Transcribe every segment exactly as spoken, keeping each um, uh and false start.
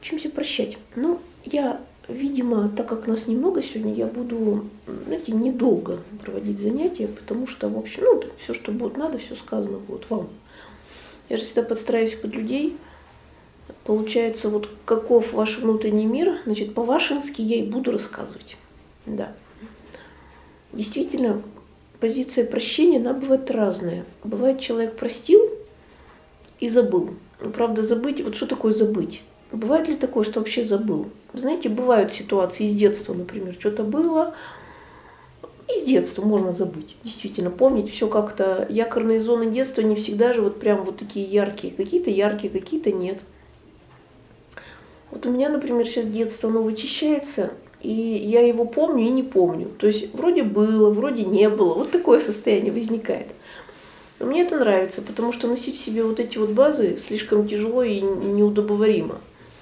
Учимся прощать. Ну, я, видимо, так как нас немного сегодня, я буду, знаете, недолго проводить занятия, потому что, в общем, ну, все, что будет надо, все сказано будет вам. Я же всегда подстраиваюсь под людей. Получается, вот каков ваш внутренний мир, значит, по-вашенски я и буду рассказывать. Да. Действительно, позиция прощения, она бывает разная. Бывает, человек простил и забыл. Но, правда, забыть, вот что такое забыть? Бывает ли такое, что вообще забыл? Вы знаете, бывают ситуации из детства, например, что-то было, из детства можно забыть. Действительно, помнить все как-то. Якорные зоны детства не всегда же вот прям вот такие яркие. Какие-то яркие, какие-то нет. Вот у меня, например, сейчас детство, оно вычищается, и я его помню и не помню. То есть вроде было, вроде не было. Вот такое состояние возникает. Но мне это нравится, потому что носить в себе вот эти вот базы слишком тяжело и неудобоваримо.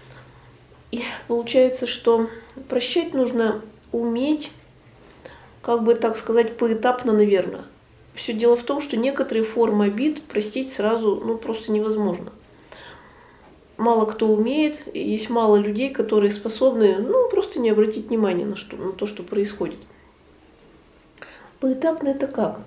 И получается, что прощать нужно уметь, как бы так сказать, поэтапно, наверное. Все дело в том, что некоторые формы обид простить сразу, ну, просто невозможно. Мало кто умеет, есть мало людей, которые способны, ну, просто не обратить внимания на, что, на то, что происходит. Поэтапно это как?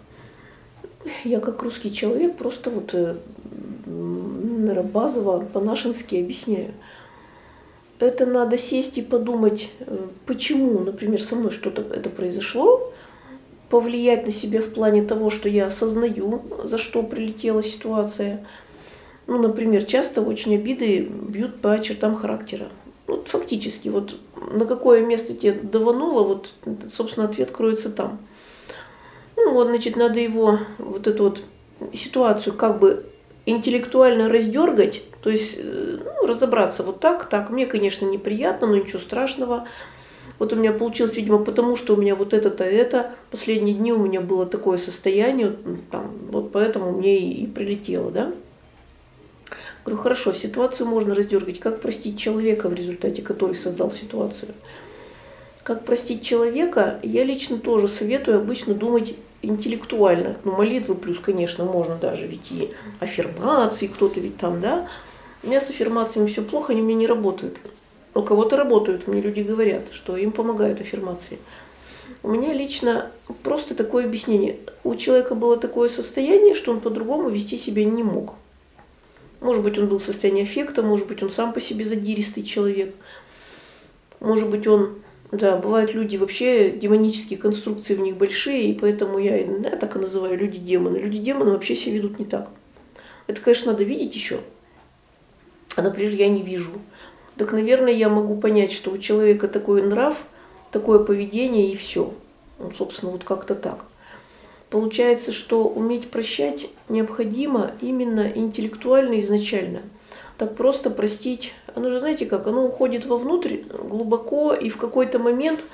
Я как русский человек просто вот, наверное, базово, по-нашенски объясняю. Это надо сесть и подумать, почему, например, со мной что-то это произошло, повлиять на себя в плане того, что я осознаю, за что прилетела ситуация. Ну, например, часто очень обиды бьют по чертам характера. Вот фактически, вот на какое место тебе давануло, вот, собственно, ответ кроется там. Ну, вот, значит, надо его, вот эту вот ситуацию как бы интеллектуально раздергать, то есть, ну, разобраться вот так, так, мне, конечно, неприятно, но ничего страшного. Вот у меня получилось, видимо, потому что у меня вот это-то, это, последние дни у меня было такое состояние, там, вот поэтому мне и прилетело, да. Говорю, хорошо, ситуацию можно раздергать. Как простить человека в результате, который создал ситуацию? Как простить человека, я лично тоже советую обычно думать интеллектуально. Ну, молитвы плюс, конечно, можно даже, ведь и аффирмации, кто-то ведь там, да. У меня с аффирмациями все плохо, они мне не работают. У кого-то работают, мне люди говорят, что им помогают аффирмации. У меня лично просто такое объяснение. У человека было такое состояние, что он по-другому вести себя не мог. Может быть, он был в состоянии аффекта, может быть, он сам по себе задиристый человек. Может быть, он... Да, бывают люди вообще, демонические конструкции в них большие, и поэтому я, я так и называю люди-демоны. Люди-демоны вообще себя ведут не так. Это, конечно, надо видеть еще. А, например, я не вижу. Так, наверное, я могу понять, что у человека такой нрав, такое поведение и все. Ну, собственно, вот как-то так. Получается, что уметь прощать необходимо именно интеллектуально изначально. Так просто простить, оно же, знаете как, оно уходит вовнутрь глубоко, и в какой-то момент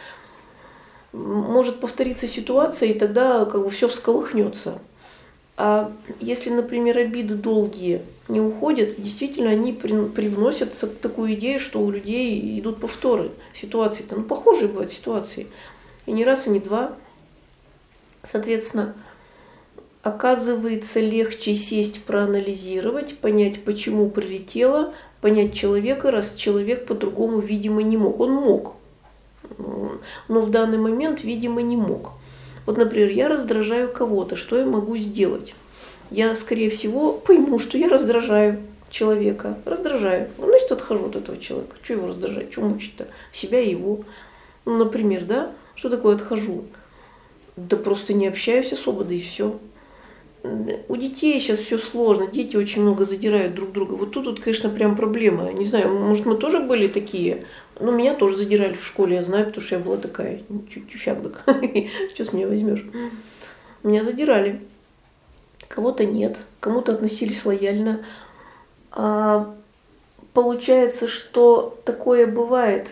может повториться ситуация, и тогда как бы все всколыхнется. А если, например, обиды долгие не уходят, действительно они привносятся к такую идею, что у людей идут повторы ситуации-то. Ну, похожие бывают ситуации. И не раз, и не два. Соответственно, оказывается легче сесть, проанализировать, понять, почему прилетело, понять человека, раз человек по-другому, видимо, не мог. Он мог, но в данный момент, видимо, не мог. Вот, например, я раздражаю кого-то, что я могу сделать? Я, скорее всего, пойму, что я раздражаю человека. Раздражаю. Ну, значит, отхожу от этого человека. Что его раздражать? Что мучить-то? Себя и его. Ну, например, да? Что такое отхожу? Да просто не общаюсь особо, да и все. У детей сейчас все сложно, дети очень много задирают друг друга. Вот тут, вот, конечно, прям проблема. Не знаю, может, мы тоже были такие. Ну, меня тоже задирали в школе, я знаю, потому что я была такая тюфяк. Что с меня возьмешь? Меня задирали. Кого-то нет, кому-то относились лояльно. А получается, что такое бывает.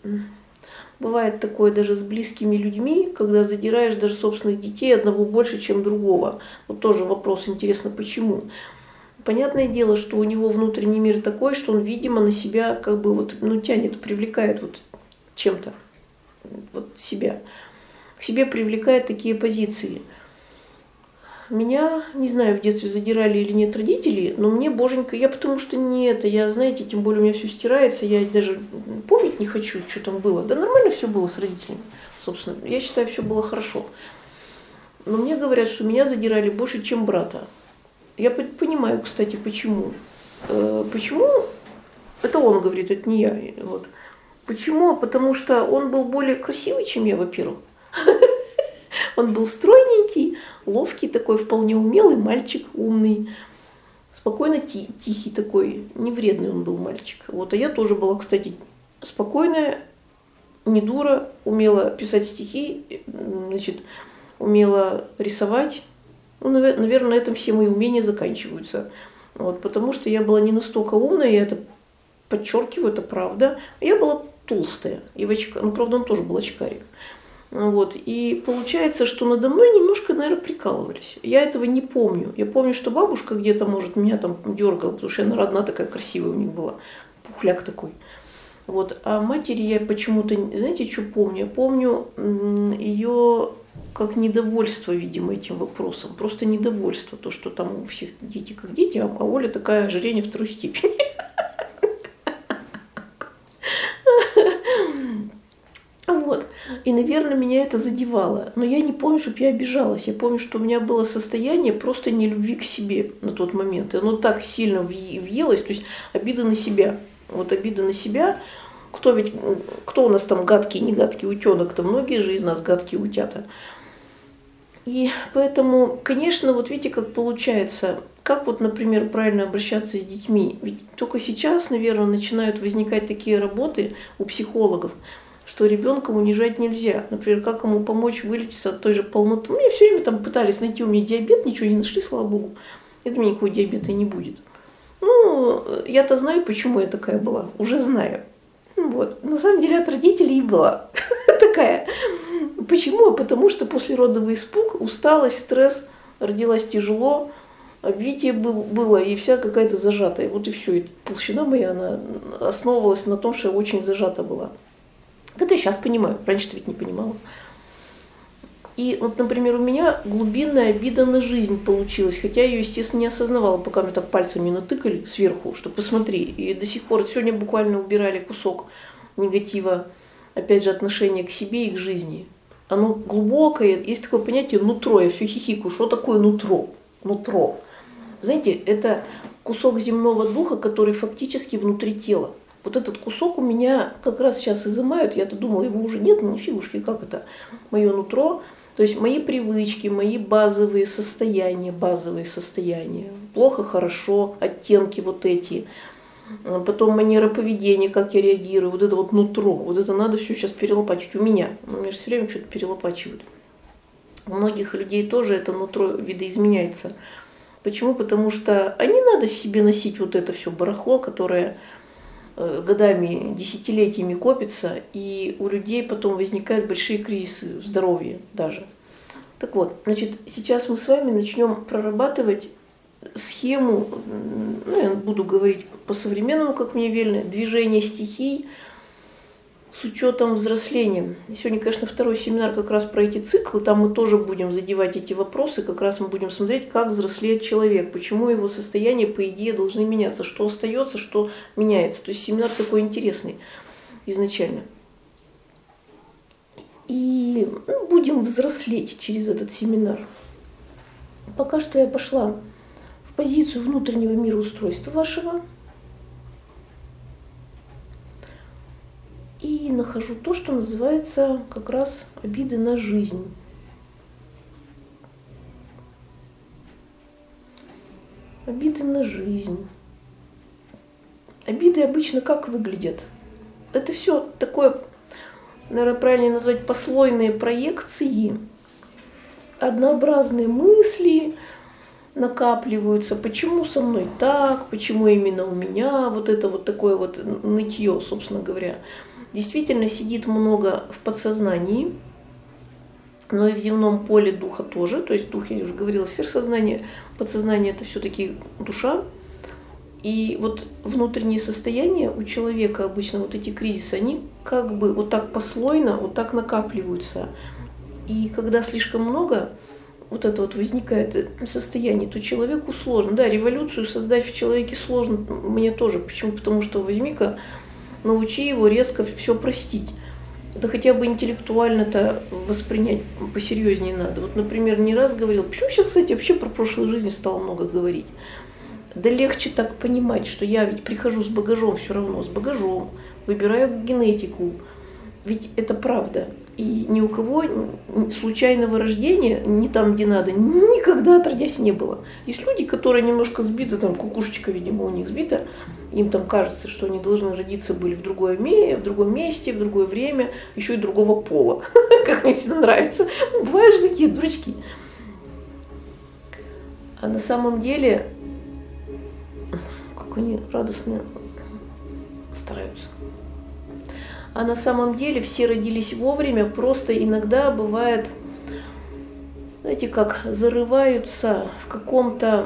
Бывает такое даже с близкими людьми, когда задираешь даже собственных детей, одного больше, чем другого. Вот тоже вопрос, интересно, почему. Понятное дело, что у него внутренний мир такой, что он, видимо, на себя как бы вот, ну, тянет, привлекает вот чем-то вот себя. К себе привлекает такие позиции. меня, не знаю, в детстве задирали или нет родители, но мне, боженька, я потому что не это, я, знаете, тем более у меня все стирается, я даже помнить не хочу, что там было. Да нормально все было с родителями, собственно, я считаю, все было хорошо. Но мне говорят, что меня задирали больше, чем брата. Я понимаю, кстати, почему. Почему? Это он говорит, это не я. Вот. Почему? Потому что он был более красивый, чем я, во-первых. Он был стройненький, ловкий такой, вполне умелый мальчик, умный, спокойно тихий такой, не вредный он был мальчик. Вот, а я тоже была, кстати, спокойная, не дура, умела писать стихи, значит, умела рисовать. Ну, наверное, на этом все мои умения заканчиваются. Вот, потому что я была не настолько умная, я это подчеркиваю, это правда. Я была толстая, и в очках, ну, правда, он тоже был очкарик. Вот. И получается, что надо мной немножко, наверное, прикалывались. Я этого не помню. Я помню, что бабушка где-то, может, меня там дергала, потому что она одна такая красивая у них была, пухляк такой. Вот. А матери я почему-то, знаете, что помню? Я помню ее как недовольство, видимо, этим вопросом. Просто недовольство. То, что там у всех дети как дети, а Оля такая ожирение второй степени. Вот. И, наверное, меня это задевало. Но я не помню, чтобы я обижалась. Я помню, что у меня было состояние просто нелюбви к себе на тот момент. И оно так сильно въелось, то есть обида на себя. Вот обида на себя. Кто ведь, кто у нас там гадкий, не гадкий утенок-то? Многие же из нас гадкие утята. И поэтому, конечно, вот видите, как получается, как вот, например, правильно обращаться с детьми. Ведь только сейчас, наверное, начинают возникать такие работы у психологов, что ребенка унижать нельзя. Например, как ему помочь вылечиться от той же полноты. Мне все время там пытались найти у меня диабет, ничего не нашли, слава богу. Я думаю, никакого диабета и не будет. Ну, я-то знаю, почему я такая была, уже знаю. Вот. На самом деле от родителей и была такая. Почему? Потому что послеродовый испуг, усталость, стресс, родилась тяжело, обвитие было и вся какая-то зажатая. Вот и все. И толщина моя, она основывалась на том, что я очень зажата была. Это я сейчас понимаю, раньше-то ведь не понимала. И вот, например, у меня глубинная обида на жизнь получилась, хотя я ее, естественно, не осознавала, пока мне так пальцами натыкали сверху, что посмотри. И до сих пор, сегодня буквально убирали кусок негатива, опять же, отношения к себе и к жизни. Оно глубокое, есть такое понятие нутро, я все хихикаю, что такое нутро? Нутро. Знаете, это кусок земного духа, который фактически внутри тела. Вот этот кусок у меня как раз сейчас изымают, я-то думала, его уже нет, ну фигушки, как это, мое нутро, то есть мои привычки, мои базовые состояния, базовые состояния, плохо, хорошо, оттенки вот эти, потом манера поведения, как я реагирую, вот это вот нутро, вот это надо все сейчас перелопачивать у меня, у меня же все время что-то перелопачивают. У многих людей тоже это нутро видоизменяется. Почему? Потому что а не надо в себе носить вот это все барахло, которое годами, десятилетиями копится, и у людей потом возникают большие кризисы здоровья даже. Так вот, значит, сейчас мы с вами начнем прорабатывать схему, ну, я буду говорить по-современному, как мне велено, движение стихий с учетом взросления. Сегодня, конечно, второй семинар как раз про эти циклы, там мы тоже будем задевать эти вопросы, как раз мы будем смотреть, как взрослеет человек, почему его состояния, по идее, должны меняться, что остается, что меняется. То есть семинар такой интересный изначально. И ну, будем взрослеть через этот семинар. Пока что я пошла в позицию внутреннего мироустройства вашего. И нахожу то, что называется как раз обиды на жизнь. Обиды на жизнь. Обиды обычно как выглядят? Это все такое, наверное, правильнее назвать послойные проекции, однообразные мысли накапливаются, почему со мной так, почему именно у меня, вот это вот такое вот нытье, собственно говоря. Действительно сидит много в подсознании, но и в земном поле духа тоже. То есть дух, я уже говорила, сверхсознание, подсознание – это все-таки душа. И вот внутренние состояния у человека обычно, вот эти кризисы, они как бы вот так послойно, вот так накапливаются. И когда слишком много, вот это вот возникает состояние, то человеку сложно. Да, революцию создать в человеке сложно, мне тоже. Почему? Потому что возьми-ка, научи его резко все простить. Это хотя бы интеллектуально-то воспринять посерьезнее надо. Вот, например, не раз говорил, почему сейчас, кстати, вообще про прошлую жизнь стало много говорить. Да легче так понимать, что я ведь прихожу с багажом все равно, с багажом, выбираю генетику. Ведь это правда. И ни у кого случайного рождения, не там, где надо, никогда отродясь не было. Есть люди, которые немножко сбиты, там кукушечка, видимо, у них сбита, им там кажется, что они должны родиться были в, другое, в другом месте, в другое время, еще и другого пола, как мне всегда нравится. Бывают же такие дурачки. А на самом деле, как они радостно стараются. А на самом деле все родились вовремя, просто иногда бывает, знаете, как зарываются в каком-то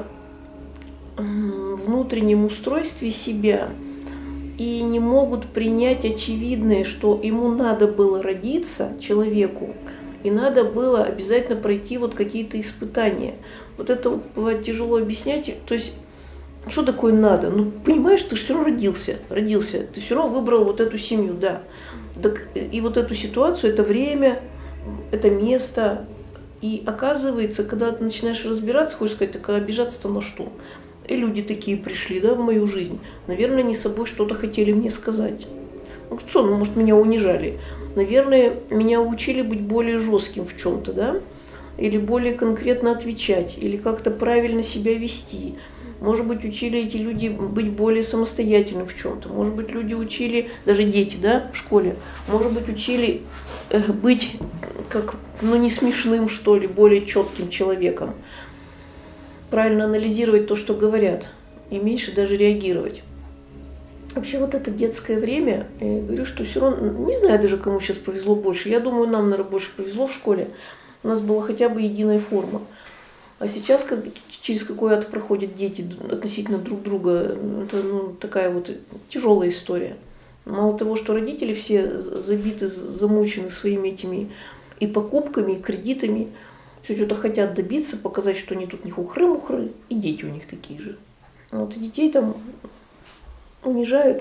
внутреннем устройстве себя и не могут принять очевидное, что ему надо было родиться, человеку, и надо было обязательно пройти вот какие-то испытания. Вот это вот бывает тяжело объяснять. То есть, что такое надо? Ну, понимаешь, ты же все равно родился, родился, ты все равно выбрал вот эту семью, да. Так, и вот эту ситуацию, это время, это место. И оказывается, когда ты начинаешь разбираться, хочешь сказать, так обижаться-то на что? И люди такие пришли, да, в мою жизнь. Наверное, они с собой что-то хотели мне сказать. Ну что, ну, может, меня унижали. Наверное, меня учили быть более жестким в чем-то, да? Или более конкретно отвечать, или как-то правильно себя вести. Может быть, учили эти люди быть более самостоятельным в чем-то. Может быть, люди учили, даже дети, да, в школе, может быть, учили э, быть как, ну, не смешным, что ли, более четким человеком. Правильно анализировать то, что говорят, и меньше даже реагировать. Вообще, вот это детское время, я говорю, что все равно, не знаю даже, кому сейчас повезло больше. Я думаю, нам, наверное, больше повезло в школе. У нас была хотя бы единая форма. А сейчас, как, через какой ад проходят дети относительно друг друга, это ну, такая вот тяжелая история. Мало того, что родители все забиты, замучены своими этими и покупками, и кредитами, все что-то хотят добиться, показать, что они тут не хухры-мухры, и дети у них такие же. Вот и детей там унижают.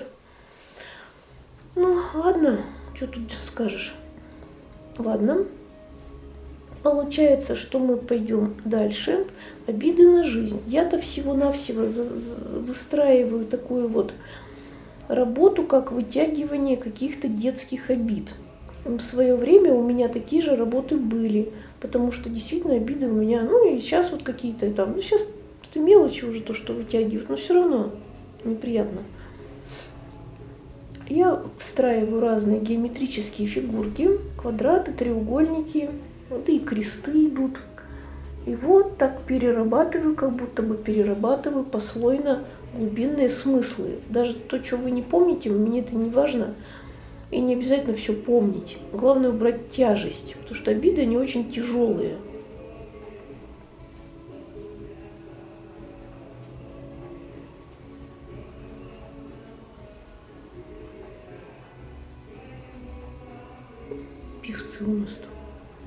Ну, ладно, что тут скажешь. Ладно. Получается, что мы пойдем дальше. Обиды на жизнь. Я-то всего-навсего выстраиваю такую вот работу, как вытягивание каких-то детских обид. В свое время у меня такие же работы были, потому что действительно обиды у меня, ну и сейчас вот какие-то там, ну сейчас это мелочи уже то, что вытягивают, но все равно неприятно. Я встраиваю разные геометрические фигурки, квадраты, треугольники, вот и кресты идут. И вот так перерабатываю, как будто бы перерабатываю послойно глубинные смыслы. Даже то, что вы не помните, мне это не важно. И не обязательно все помнить. Главное убрать тяжесть, потому что обиды, они очень тяжелые. Певцы у нас там.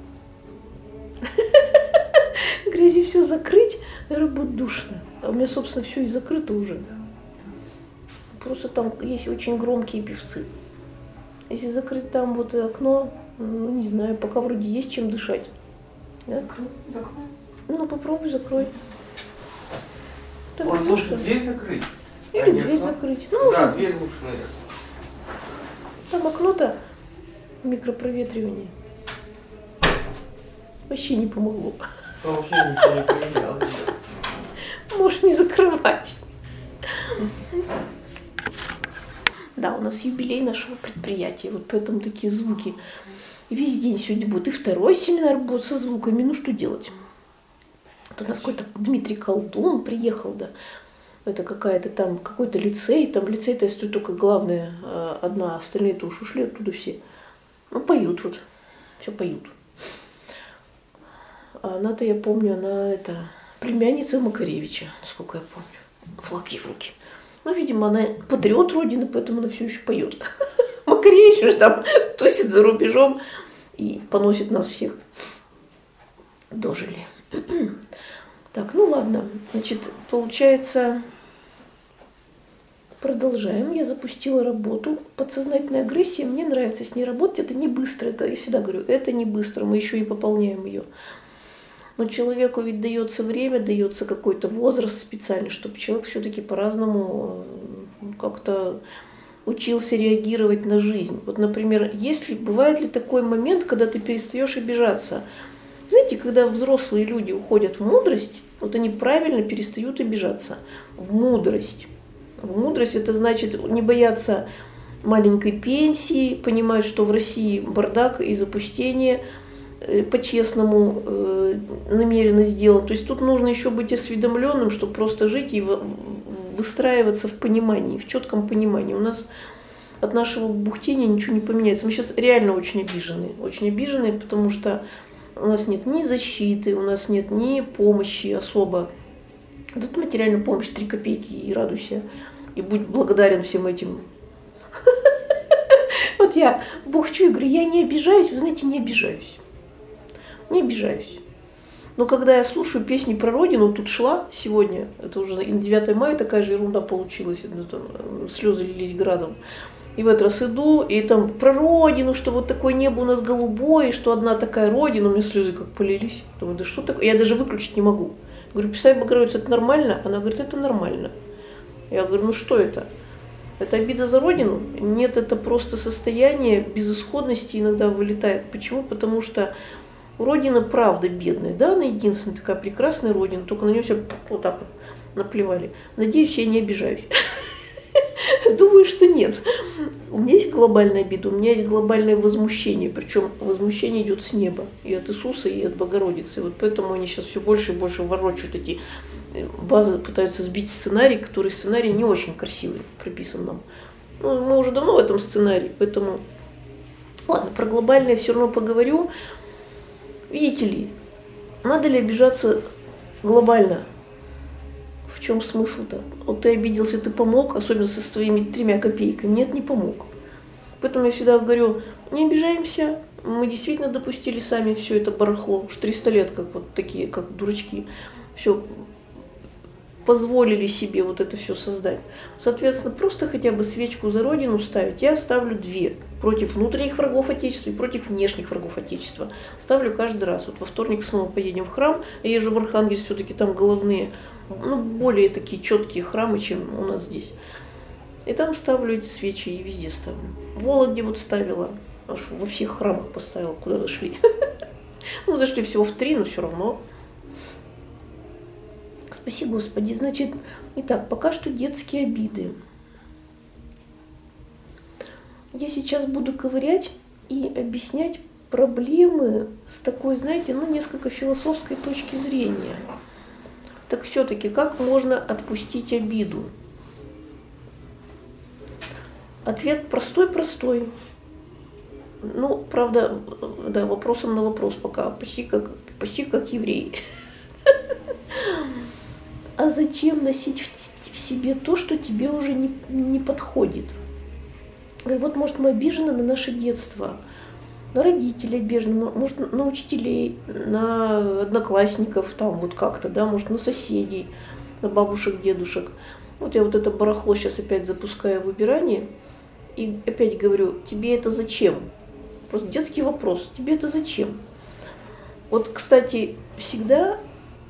Грязи все закрыть, наверное, будет душно. А у меня, собственно, все и закрыто уже. Просто там есть очень громкие певцы. Если закрыть там вот окно, ну, не знаю, пока вроде есть чем дышать. Да? Закрой, закрой. Ну, попробуй закрой. Ой, лучше дверь закрыть. Или а дверь нет, закрыть. Ну, да, дверь лучше, наверное. Там окно-то микропроветривание. Вообще не помогло. Вообще ничего не поменялось. Можешь не закрывать. Да, у нас юбилей нашего предприятия, вот поэтому такие звуки. Весь день сегодня будет. И второй семинар будет со звуками. Ну что делать? Вот у нас какой-то Дмитрий Колдун приехал, да. Это какая-то там, какой-то лицей. Там лицей-то стоит только главная одна, остальные-то уж ушли оттуда все. Ну, поют вот. Все поют. А она-то, я помню, она это племянница Макаревича, насколько я помню. Флаги в руки. Ну, видимо, она патриот Родины, поэтому она все еще поет. Макаревич уже там тусит за рубежом и поносит нас всех. Дожили. Так, ну ладно. Значит, получается, продолжаем. Я запустила работу. Подсознательная агрессия, мне нравится с ней работать. Это не быстро, это я всегда говорю, это не быстро, мы еще и пополняем ее. Но человеку ведь дается время, дается какой-то возраст специальный, чтобы человек все-таки по-разному как-то учился реагировать на жизнь. Вот, например, если бывает ли такой момент, когда ты перестаешь обижаться? Знаете, когда взрослые люди уходят в мудрость, вот они правильно перестают обижаться. В мудрость. В мудрость это значит не бояться маленькой пенсии, понимать, что в России бардак и запустение, по-честному э, намеренно сделан. То есть тут нужно еще быть осведомленным, чтобы просто жить и выстраиваться в понимании, в четком понимании. У нас от нашего бухтения ничего не поменяется. Мы сейчас реально очень обижены. Очень обижены, потому что у нас нет ни защиты, у нас нет ни помощи особо. Тут материальная помощь, три копейки, и радуйся. И будь благодарен всем этим. Вот я бухчу и говорю, я не обижаюсь. Вы знаете, не обижаюсь. Не обижаюсь. Но когда я слушаю песни про Родину, тут шла сегодня, это уже на девятое мая такая же ерунда получилась, там, слезы лились градом. И в этот раз иду, и там про Родину, что вот такое небо у нас голубое, что одна такая Родина, у меня слезы как полились. Думаю, да что такое? Я даже выключить не могу. Говорю, писать Богородицу, это нормально? Она говорит, это нормально. Я говорю, ну что это? Это обида за Родину? Нет, это просто состояние безысходности иногда вылетает. Почему? Потому что Родина правда бедная, да, она единственная такая прекрасная Родина, только на нее все вот так вот наплевали. Надеюсь, я не обижаюсь. Думаю, что нет. У меня есть глобальная обида, у меня есть глобальное возмущение, причем возмущение идет с неба, и от Иисуса, и от Богородицы. Вот поэтому они сейчас все больше и больше ворочают эти базы, пытаются сбить сценарий, который сценарий не очень красивый, прописан нам. Ну, мы уже давно в этом сценарии, поэтому... Ладно, про глобальное все равно поговорю. Видите ли, надо ли обижаться глобально? В чем смысл-то? Вот ты обиделся, ты помог, особенно со своими тремя копейками. Нет, не помог. Поэтому я всегда говорю, не обижаемся, мы действительно допустили сами все это барахло, уж триста лет, как вот такие, как дурачки, все позволили себе вот это все создать. Соответственно, просто хотя бы свечку за Родину ставить. Я ставлю две. Против внутренних врагов Отечества и против внешних врагов Отечества. Ставлю каждый раз. Вот во вторник снова поедем в храм. Я езжу в Архангельск, все-таки там головные, ну, более такие четкие храмы, чем у нас здесь. И там ставлю эти свечи, и везде ставлю. В Вологде вот ставила, аж во всех храмах поставила, куда зашли. Ну, зашли всего в три, но все равно. Спаси Господи. Значит, итак, пока что детские обиды. Я сейчас буду ковырять и объяснять проблемы с такой, знаете, ну, несколько философской точки зрения. Так все-таки, как можно отпустить обиду? Ответ простой-простой. Ну, правда, да, вопросом на вопрос пока, почти как, почти как еврей. А зачем носить в себе то, что тебе уже не, не подходит? Вот, может, мы обижены на наше детство, на родителей обижены, может, на учителей, на одноклассников, там вот как-то, да, может, на соседей, на бабушек, дедушек. Вот я вот это барахло сейчас опять запускаю в выбирание и опять говорю, тебе это зачем? Просто детский вопрос, тебе это зачем? Вот, кстати, всегда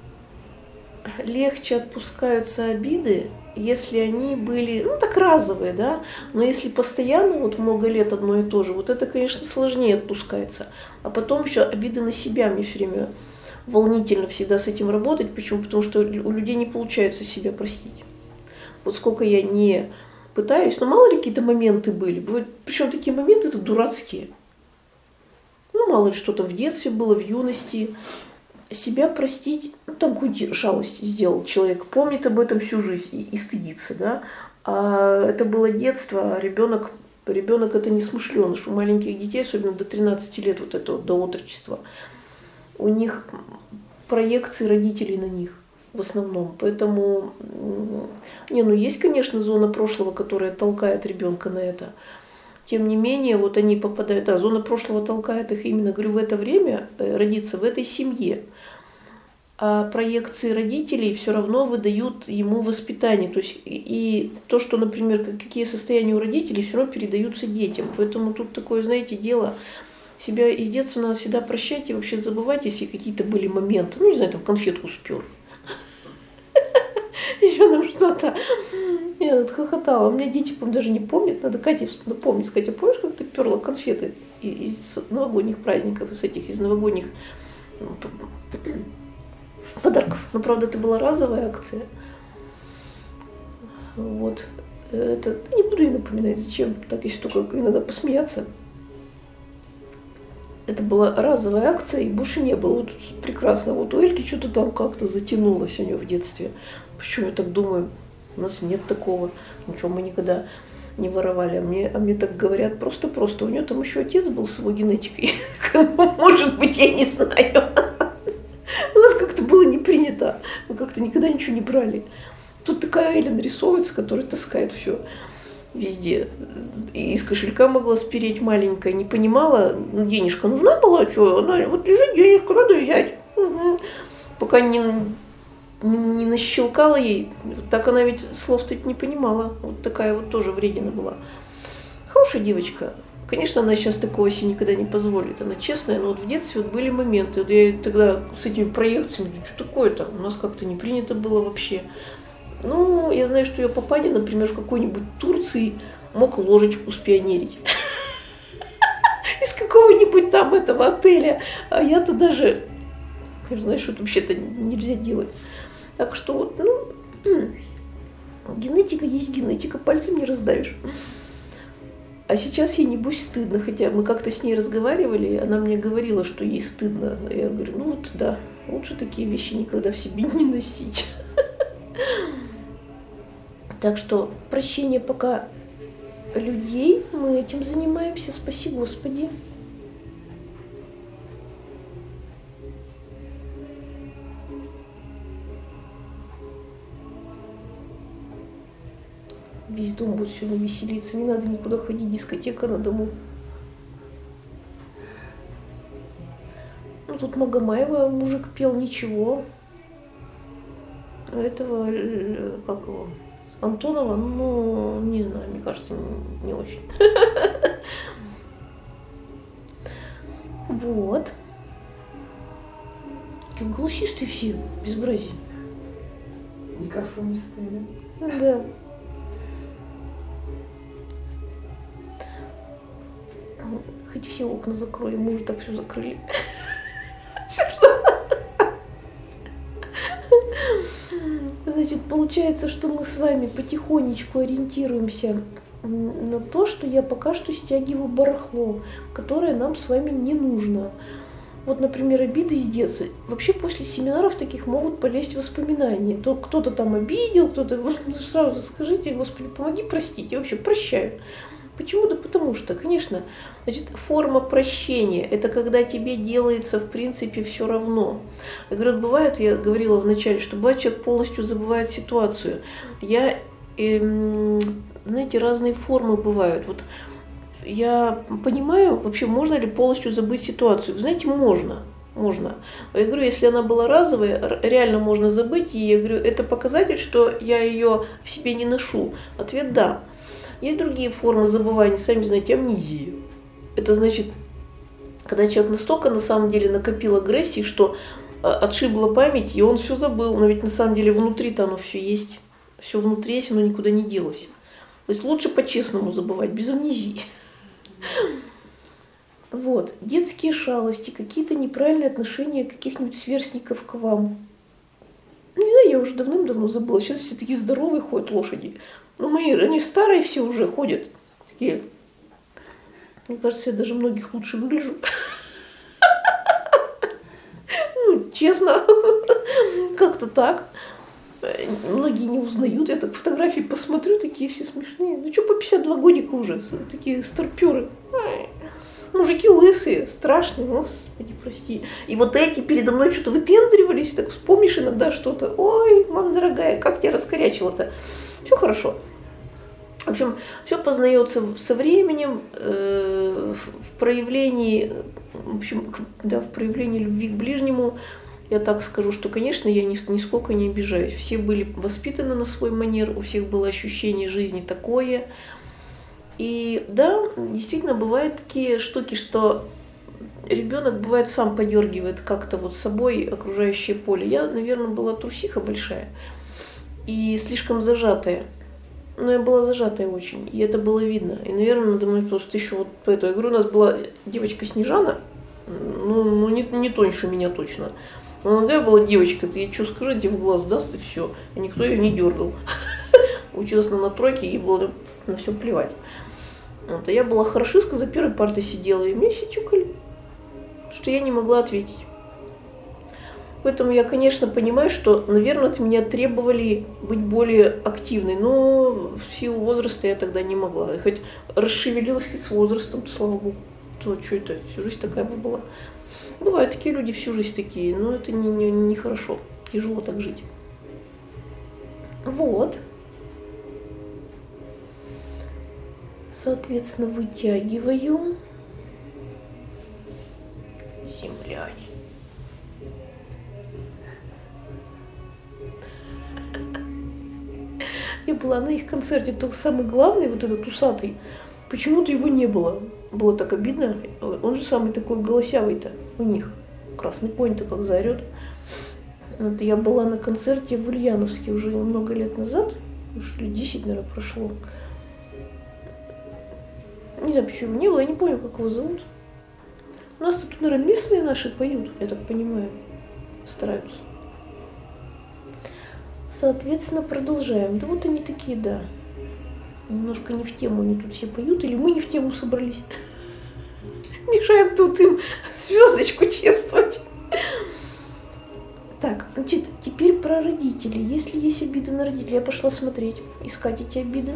легче отпускаются обиды, если они были, ну, так разовые, да, но если постоянно, вот много лет одно и то же, вот это, конечно, сложнее отпускается. А потом еще обиды на себя, мне все время волнительно всегда с этим работать. Почему? Потому что у людей не получается себя простить. Вот сколько я не пытаюсь, но мало ли какие-то моменты были, причем такие моменты это дурацкие. Ну, мало ли что-то в детстве было, в юности. Себя простить, ну, там какую-нибудь жалость сделал человек, помнит об этом всю жизнь и, и стыдится, да. А это было детство, а ребенок, ребенок это не смышленыш. У маленьких детей, особенно до тринадцати лет, вот это вот, до отрочества, у них проекции родителей на них в основном. Поэтому, не, ну есть, конечно, зона прошлого, которая толкает ребенка на это. Тем не менее, вот они попадают, да, зона прошлого толкает их именно, говорю, в это время родиться в этой семье. а проекции родителей все равно выдают ему воспитание. То есть и то, что, например, какие состояния у родителей, все равно передаются детям. Поэтому тут такое, знаете, дело, себя из детства надо всегда прощать и вообще забывать, если какие-то были моменты. Ну, не знаю, там конфетку спер. Еще там что-то. Я тут хохотала. У меня дети, по-моему, даже не помнят. Надо Кате напомнить. Катя, помнишь, как ты перла конфеты из новогодних праздников, из этих, из новогодних подарков? Ну, правда, это была разовая акция. Вот. Это не буду ей напоминать, зачем. Так, если только иногда посмеяться. Это была разовая акция, и больше не было. Вот прекрасно. Вот у Эльки что-то там как-то затянулось у нее в детстве. Почему я так думаю? У нас нет такого. Ничего мы никогда не воровали. А мне, а мне так говорят просто-просто. У нее там еще отец был с его генетикой. Может быть, я не знаю. У нас как-то было не принято. Мы как-то никогда ничего не брали. Тут такая Эля нарисовывается, которая таскает все везде. И из кошелька могла спереть маленькая. Не понимала, ну, денежка нужна была, что? Она, вот лежит денежка, надо взять. Угу. Пока не... не нащелкала ей, так она ведь слов-то не понимала. Вот такая вот тоже вредина была. Хорошая девочка. Конечно, она сейчас такого себе никогда не позволит. Она честная, но вот в детстве вот были моменты. Вот я тогда с этими проекциями, что такое-то? У нас как-то не принято было вообще. Ну, я знаю, что ее папаня, например, в какой-нибудь Турции мог ложечку спионерить. Из какого-нибудь там этого отеля. А я-то даже... Я знаю, что это вообще-то нельзя делать. Так что вот, ну, генетика есть генетика, пальцем не раздавишь. А сейчас ей, небось, стыдно, хотя мы как-то с ней разговаривали, она мне говорила, что ей стыдно. Я говорю, ну вот, да, лучше такие вещи никогда в себе не носить. Так что прощение пока людей, мы этим занимаемся, спаси Господи. Весь дом будет сегодня веселиться, не надо никуда ходить, дискотека на дому. Ну, тут Магомаева мужик пел, ничего. А этого, как его, Антонова, ну, не знаю, мне кажется, не, не очень. Вот. Как голосистые все, безобразие. Микрофонистые, да? Да. Хоть все окна закроем, мы уже так все закрыли. Значит, получается, что мы с вами потихонечку ориентируемся на то, что я пока что стягиваю барахло, которое нам с вами не нужно. Вот, например, обиды из детства. Вообще после семинаров таких могут полезть воспоминания. То кто-то там обидел, кто-то... Сразу скажите, Господи, помоги простить. Я вообще прощаю. Почему? Да потому что, конечно, значит, форма прощения – это когда тебе делается, в принципе, все равно. Я говорю, бывает, я говорила вначале, что бывает, человек полностью забывает ситуацию. Я, э, знаете, разные формы бывают. Вот я понимаю, вообще, можно ли полностью забыть ситуацию. Вы знаете, можно. Можно. Я говорю, если она была разовая, реально можно забыть. И я говорю, это показатель, что я ее в себе не ношу. Ответ – да. Есть другие формы забывания, сами знаете, амнезия. Это значит, когда человек настолько на самом деле накопил агрессии, что отшибла память, и он все забыл. Но ведь на самом деле внутри-то оно все есть. Все внутри есть, оно никуда не делось. То есть лучше по-честному забывать, без амнезии. Вот. Детские шалости, какие-то неправильные отношения каких-нибудь сверстников к вам. Не знаю, я уже давным-давно забыла. Сейчас все такие здоровые ходят лошади. Ну, мои, они старые все уже ходят. Такие. Мне кажется, я даже многих лучше выгляжу. Ну, честно. Как-то так. Многие не узнают. Я так фотографии посмотрю, такие все смешные. Ну, что, по пятьдесят два годика уже. Такие старперы. Мужики лысые, страшные, Господи, прости. И вот эти передо мной что-то выпендривались, так вспомнишь иногда что-то. Ой, мама дорогая, как тебя раскорячило-то. Все хорошо. В общем, все познается со временем, э, в проявлении, в общем, да, в проявлении любви к ближнему я так скажу, что, конечно, я нисколько не обижаюсь. Все были воспитаны на свой манер, у всех было ощущение жизни такое. И да, действительно, бывают такие штуки, что ребенок бывает сам подергивает как-то вот собой окружающее поле. Я, наверное, была трусиха большая и слишком зажатая. Но я была зажатая очень, и это было видно. И, наверное, надо мной просто еще вот по этому. Я говорю, у нас была девочка Снежана, ну, ну не, не тоньше меня точно. Но иногда была девочка, ты ей что скажи, в глаз даст, и все. И никто ее не дергал. Училась на тройке, и было на все плевать. Вот, а я была хорошистка, за первой партой сидела, и мне все чукали, что я не могла ответить. Поэтому я, конечно, понимаю, что, наверное, от меня требовали быть более активной, но в силу возраста я тогда не могла. И хоть расшевелилась и с возрастом, то, слава богу, то что это, всю жизнь такая бы была. Бывают такие люди, всю жизнь такие, но это не, не, не хорошо, тяжело так жить. Вот. Соответственно, вытягиваю. Земляне. Я была на их концерте, тот самый главный, вот этот усатый. Почему-то его не было. Было так обидно. Он же самый такой голосявый-то у них. Красный конь-то как заорет. Вот я была на концерте в Ульяновске уже много лет назад. Что ли, десять, наверное, прошло. Не знаю, почему его не было, я не помню, как его зовут. У нас тут, наверное, местные наши поют, я так понимаю. Стараются. Соответственно, продолжаем. Да вот они такие, да. Немножко не в тему они тут все поют, или мы не в тему собрались. Мешаем тут им звездочку чествовать. Так, значит, теперь про родителей. Если есть обиды на родителей, я пошла смотреть, искать эти обиды.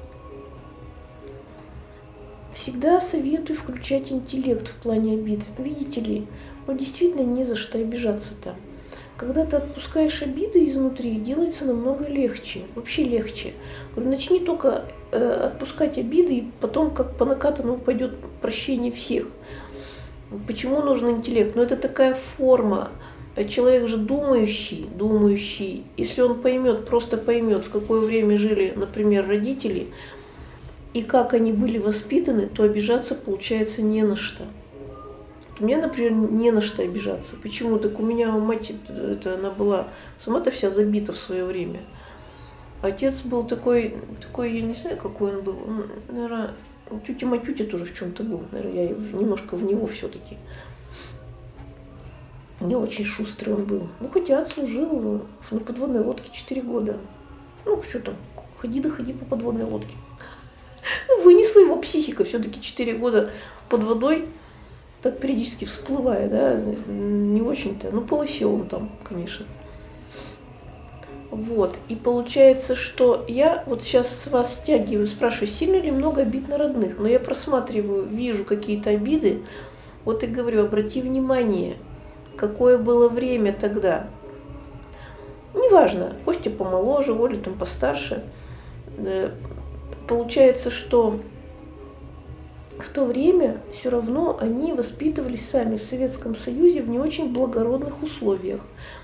Всегда советую включать интеллект в плане обид. Видите ли, ну действительно не за что обижаться-то. Когда ты отпускаешь обиды изнутри, делается намного легче, вообще легче. Говорю, начни только э, отпускать обиды, и потом как по накатанному пойдет прощение всех. Почему нужен интеллект? Ну это такая форма. Человек же думающий, думающий, если он поймет, просто поймет, в какое время жили, например, родители, и как они были воспитаны, то обижаться получается не на что. У меня, например, не на что обижаться. Почему? Так у меня мать, это, она была сама-то вся забита в свое время. Отец был такой, такой, я не знаю, какой он был. Он, наверное, тетя Матютя тоже в чем-то был. Наверное, я немножко в него все-таки. Не очень шустрый он был. Ну, хотя отслужил на подводной лодке четыре года. Ну, что там, ходи да ходи по подводной лодке. Ну, вынесла его психика все-таки четыре года под водой. Так периодически всплывая, да, не очень-то, ну, полысел он там, конечно. Вот, и получается, что я вот сейчас с вас стягиваю, спрашиваю, сильно ли много обид на родных, но я просматриваю, вижу какие-то обиды, вот и говорю, обрати внимание, какое было время тогда. Неважно, Костя помоложе, Оля там постарше. Получается, что в то время все равно они воспитывались сами в Советском Союзе в не очень благородных условиях.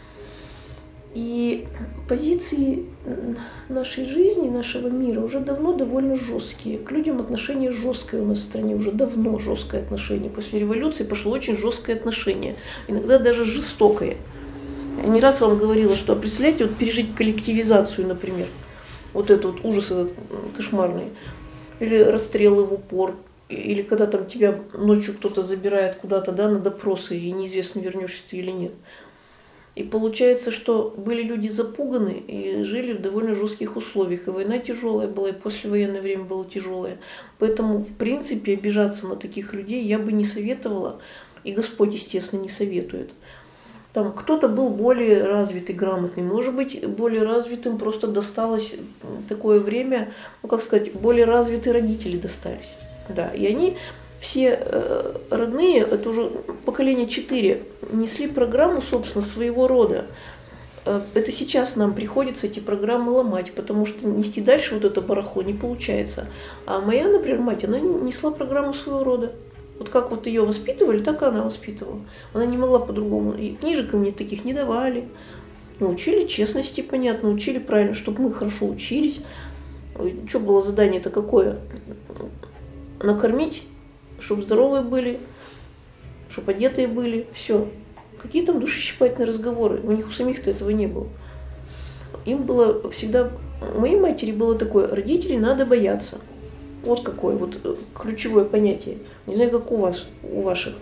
И позиции нашей жизни, нашего мира уже давно довольно жесткие. К людям отношение жесткое у нас в стране, уже давно жесткое отношение. После революции пошло очень жесткое отношение, иногда даже жестокое. Я не раз вам говорила, что, представляете, вот пережить коллективизацию, например, вот этот вот ужас этот кошмарный, или расстрелы в упор, или когда там тебя ночью кто-то забирает куда-то, да, на допросы, и неизвестно, вернешься ты или нет. И получается, что были люди запуганы и жили в довольно жестких условиях. И война тяжелая была, и послевоенное время было тяжелое. Поэтому, в принципе, обижаться на таких людей я бы не советовала. И Господь, естественно, не советует. Там кто-то был более развитый, грамотный. Может быть, более развитым просто досталось такое время, ну, как сказать, более развитые родители достались. Да, и они все э, родные, это уже поколение четыре, несли программу, собственно, своего рода. Э, это сейчас нам приходится эти программы ломать, потому что нести дальше вот это барахло не получается. А моя, например, мать, она несла программу своего рода. Вот как вот ее воспитывали, так и она воспитывала. Она не могла по-другому. И книжек мне таких не давали. Научили честности, понятно, учили правильно, чтобы мы хорошо учились. Что было задание-то какое? Накормить, чтобы здоровые были, чтобы одетые были, все. Какие там душещипательные разговоры? У них у самих-то этого не было. Им было всегда, у моей матери было такое: родителей надо бояться. Вот какое вот ключевое понятие. Не знаю, как у вас, у ваших.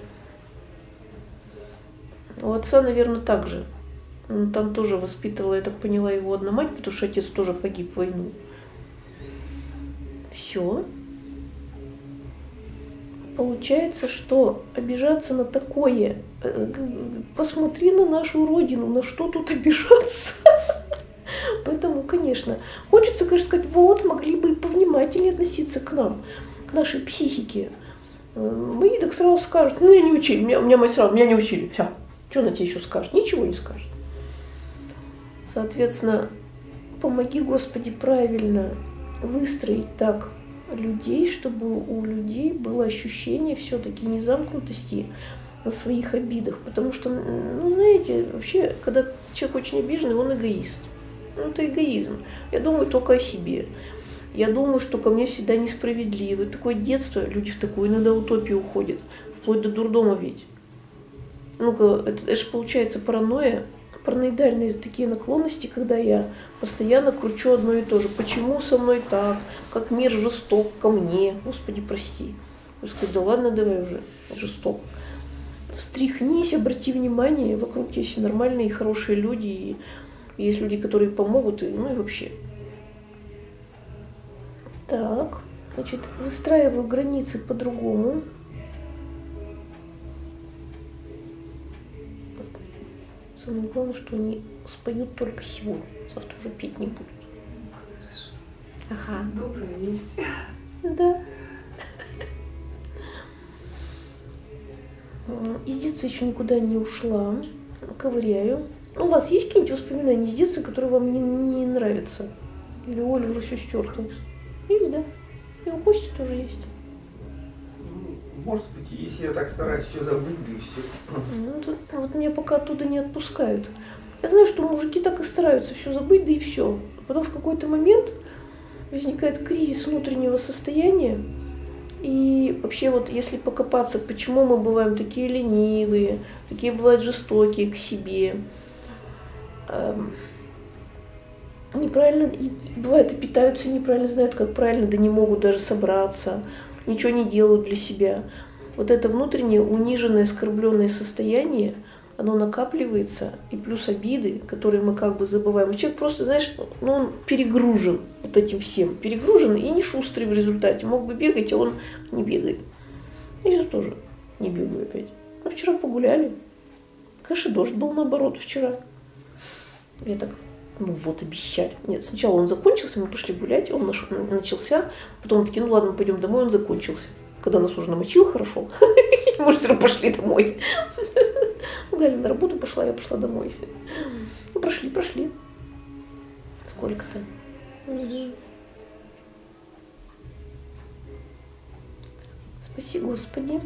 У отца, наверное, так же. Там тоже воспитывала, я так поняла, его одна мать, потому что отец тоже погиб в войну. Все. Получается, что обижаться на такое, посмотри на нашу родину, на что тут обижаться. Поэтому, конечно, хочется, конечно, сказать, вот, могли бы повнимательнее относиться к нам, к нашей психике. Мы так сразу скажут: ну, я не учили, меня, меня мать сразу, меня не учили, все, что она тебе еще скажет? Ничего не скажет. Соответственно, помоги, Господи, правильно выстроить так людей, чтобы у людей было ощущение все-таки незамкнутости на своих обидах. Потому что, ну, знаете, вообще, когда человек очень обиженный, он эгоист. Ну, это эгоизм. Я думаю только о себе. Я думаю, что ко мне всегда несправедливо. Такое детство, люди в такую иногда утопию уходят. Вплоть до дурдома ведь. Ну-ка, это, это же получается паранойя, параноидальные такие наклонности, когда я постоянно кручу одно и то же. Почему со мной так? Как мир жесток ко мне? Господи, прости. Я скажу: да ладно, давай уже, жесток. Встряхнись, обрати внимание, вокруг есть нормальные и хорошие люди, и есть люди, которые помогут, и, ну и вообще. Так, значит, выстраиваю границы по-другому. Самое главное, что они споют только сегодня. Завтра уже петь не будут. Ага. Добрые вести. Да. Из детства еще никуда не ушла. Ковыряю. У вас есть какие-нибудь воспоминания из детства, которые вам не, не нравятся? Или Оля уже все стерла? Есть, да? И у Кости тоже есть. Может быть, если я так стараюсь все забыть, да и все. Ну, тут, вот меня пока оттуда не отпускают. Я знаю, что мужики так и стараются все забыть, да и все. Потом в какой-то момент возникает кризис внутреннего состояния. И вообще вот если покопаться, почему мы бываем такие ленивые, такие бывают жестокие к себе, эм, неправильно, и, бывает, и питаются неправильно, знают, как правильно, да не могут даже собраться, ничего не делают для себя. Вот это внутреннее униженное, оскорбленное состояние, оно накапливается, и плюс обиды, которые мы как бы забываем. И человек просто, знаешь, ну он перегружен вот этим всем, перегружен и не шустрый в результате. Мог бы бегать, а он не бегает. Я сейчас тоже не бегаю опять. Мы вчера погуляли. Конечно, дождь был наоборот вчера. Я так, ну вот, обещали. Нет, сначала он закончился, мы пошли гулять, он начался, потом такие, ну ладно, пойдем домой, он закончился. Когда нас уже намочил хорошо, мы все равно пошли домой. Галя на работу пошла, я пошла домой. Ну, прошли, прошли. Сколько-то. Спаси Господи.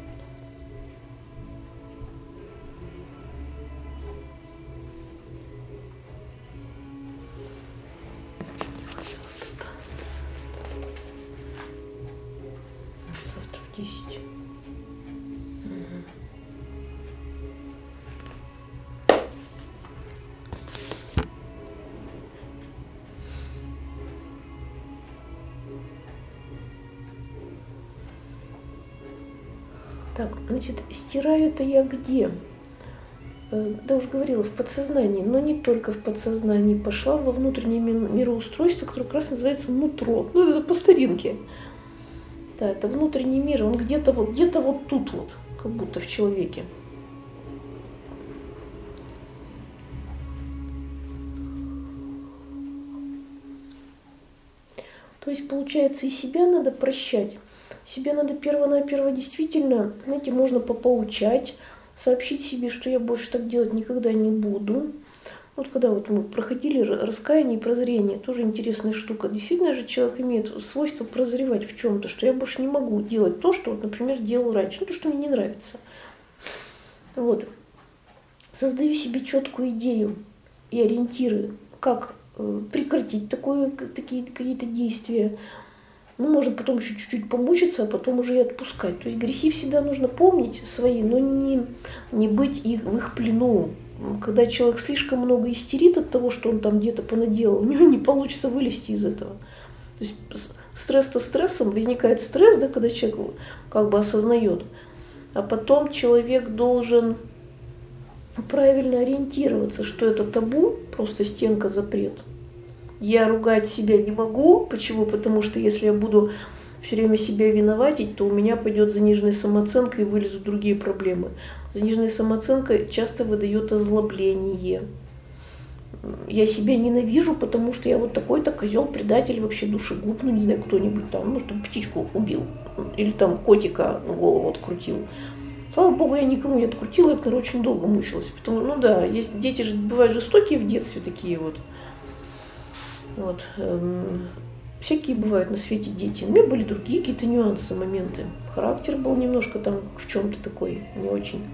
Завтра в десять. Так, значит, стираю это я где? Да уж говорила, в подсознании, но не только в подсознании. Пошла во внутреннее мироустройство, которое как раз называется нутро. Ну, это по старинке. Да, это внутренний мир, он где-то вот, где-то вот тут вот, как будто в человеке. То есть, получается, и себя надо прощать. Себя надо перво-наперво действительно, знаете, можно попоучать, сообщить себе, что я больше так делать никогда не буду. Вот когда вот мы проходили раскаяние и прозрение, тоже интересная штука. Действительно же человек имеет свойство прозревать в чем-то, что я больше не могу делать то, что, вот, например, делал раньше, ну, то, что мне не нравится. Вот. Создаю себе четкую идею и ориентиры, как э, прекратить такое, такие какие-то действия. Ну, можно потом еще чуть-чуть помучиться, а потом уже и отпускать. То есть грехи всегда нужно помнить свои, но не, не быть их, в их плену. Когда человек слишком много истерит от того, что он там где-то понаделал, у него не получится вылезти из этого. То есть стресс-то стрессом, возникает стресс, да, когда человек как бы осознает. А потом человек должен правильно ориентироваться, что это табу, просто стенка, запрет. Я ругать себя не могу. Почему? Потому что если я буду все время себя виноватить, то у меня пойдет заниженная самооценка и вылезут другие проблемы. Заниженная самооценка часто выдает озлобление. Я себя ненавижу, потому что я вот такой-то козел, предатель, вообще душегуб, ну не знаю, кто-нибудь там, может, там птичку убил, или там котика голову открутил. Слава богу, я никому не открутила, я, наверное, очень долго мучилась. Потому, ну да, есть, дети же бывают жестокие в детстве такие вот. Вот. Эм, всякие бывают на свете дети. У меня были другие какие-то нюансы, моменты. Характер был немножко там в чем-то такой, не очень.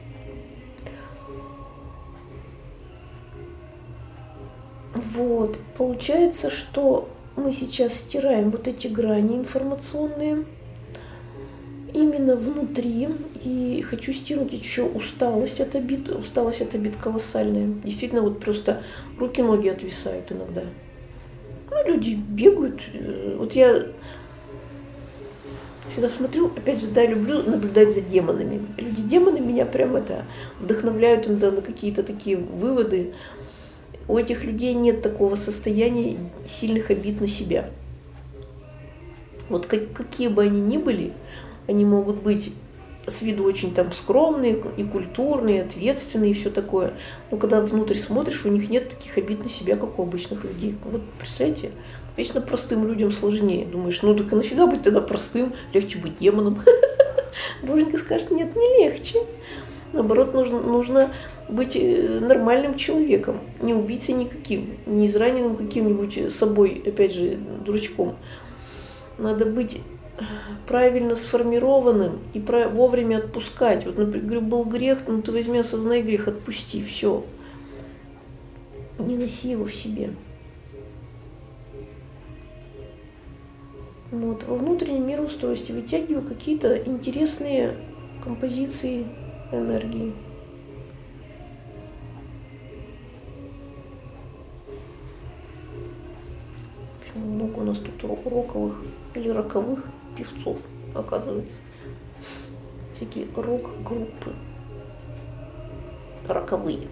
Вот. Получается, что мы сейчас стираем вот эти грани информационные именно внутри. И хочу стянуть еще усталость от обид. Усталость от обид колоссальная. Действительно, вот просто руки-ноги отвисают иногда. Ну, люди бегают. Вот я всегда смотрю, опять же, да, люблю наблюдать за демонами. Люди-демоны меня прям это вдохновляют иногда на какие-то такие выводы. У этих людей нет такого состояния сильных обид на себя. Вот как, какие бы они ни были, они могут быть с виду очень там скромные и культурные, и ответственные и все такое. Но когда внутрь смотришь, у них нет таких обид на себя, как у обычных людей. Вот представляете, вечно простым людям сложнее. Думаешь, ну так и нафига быть тогда простым, легче быть демоном. Боженька скажет, нет, не легче. Наоборот, нужно, нужно быть нормальным человеком, не убийцей никаким, не израненным каким-нибудь собой, опять же, дурачком. Надо быть правильно сформированным и вовремя отпускать. Вот, например, был грех, ну ты возьми, осознай грех, отпусти, все. Не носи его в себе. Вот. Во внутреннем мироустройстве вытягиваю какие-то интересные композиции энергии. Много у нас тут роковых или роковых певцов, оказывается. Всякие рок-группы. Роковые.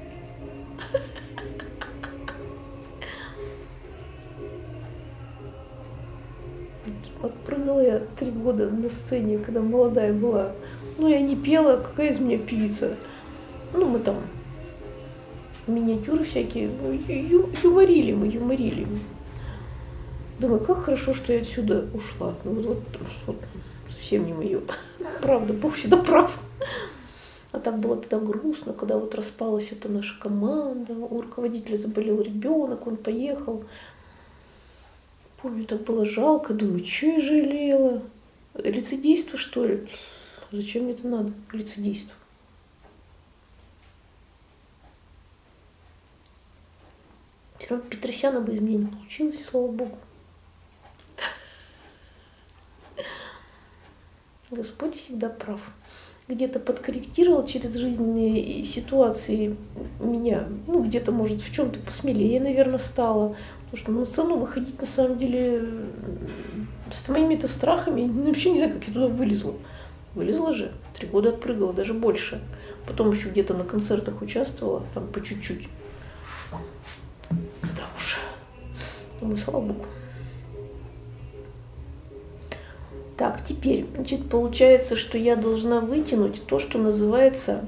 Отпрыгала я три года на сцене, когда молодая была. Ну, я не пела, какая из меня певица. Ну, мы там миниатюры всякие, ю- юморили мы, юморили. Думаю, как хорошо, что я отсюда ушла. Ну, вот, вот, вот совсем не мое. Правда, Бог всегда прав. А так было тогда грустно, когда вот распалась эта наша команда, у руководителя заболел ребенок, он поехал. Помню, так было жалко, думаю, что я жалела? Лицедейство, что ли? Зачем мне это надо, лицедейство? Все равно Петросяна бы из меня не получилось, слава богу. Господь всегда прав. Где-то подкорректировал через жизненные ситуации меня. Ну, где-то, может, в чем-то посмелее, наверное, стала. Потому что на сцену выходить, на самом деле, с моими-то страхами, вообще не знаю, как я туда вылезла. Вылезла же, три года отпрыгала, даже больше. Потом еще где-то на концертах участвовала, там по чуть-чуть. Да уж. Думаю, слава богу. Так, теперь, значит, получается, что я должна вытянуть то, что называется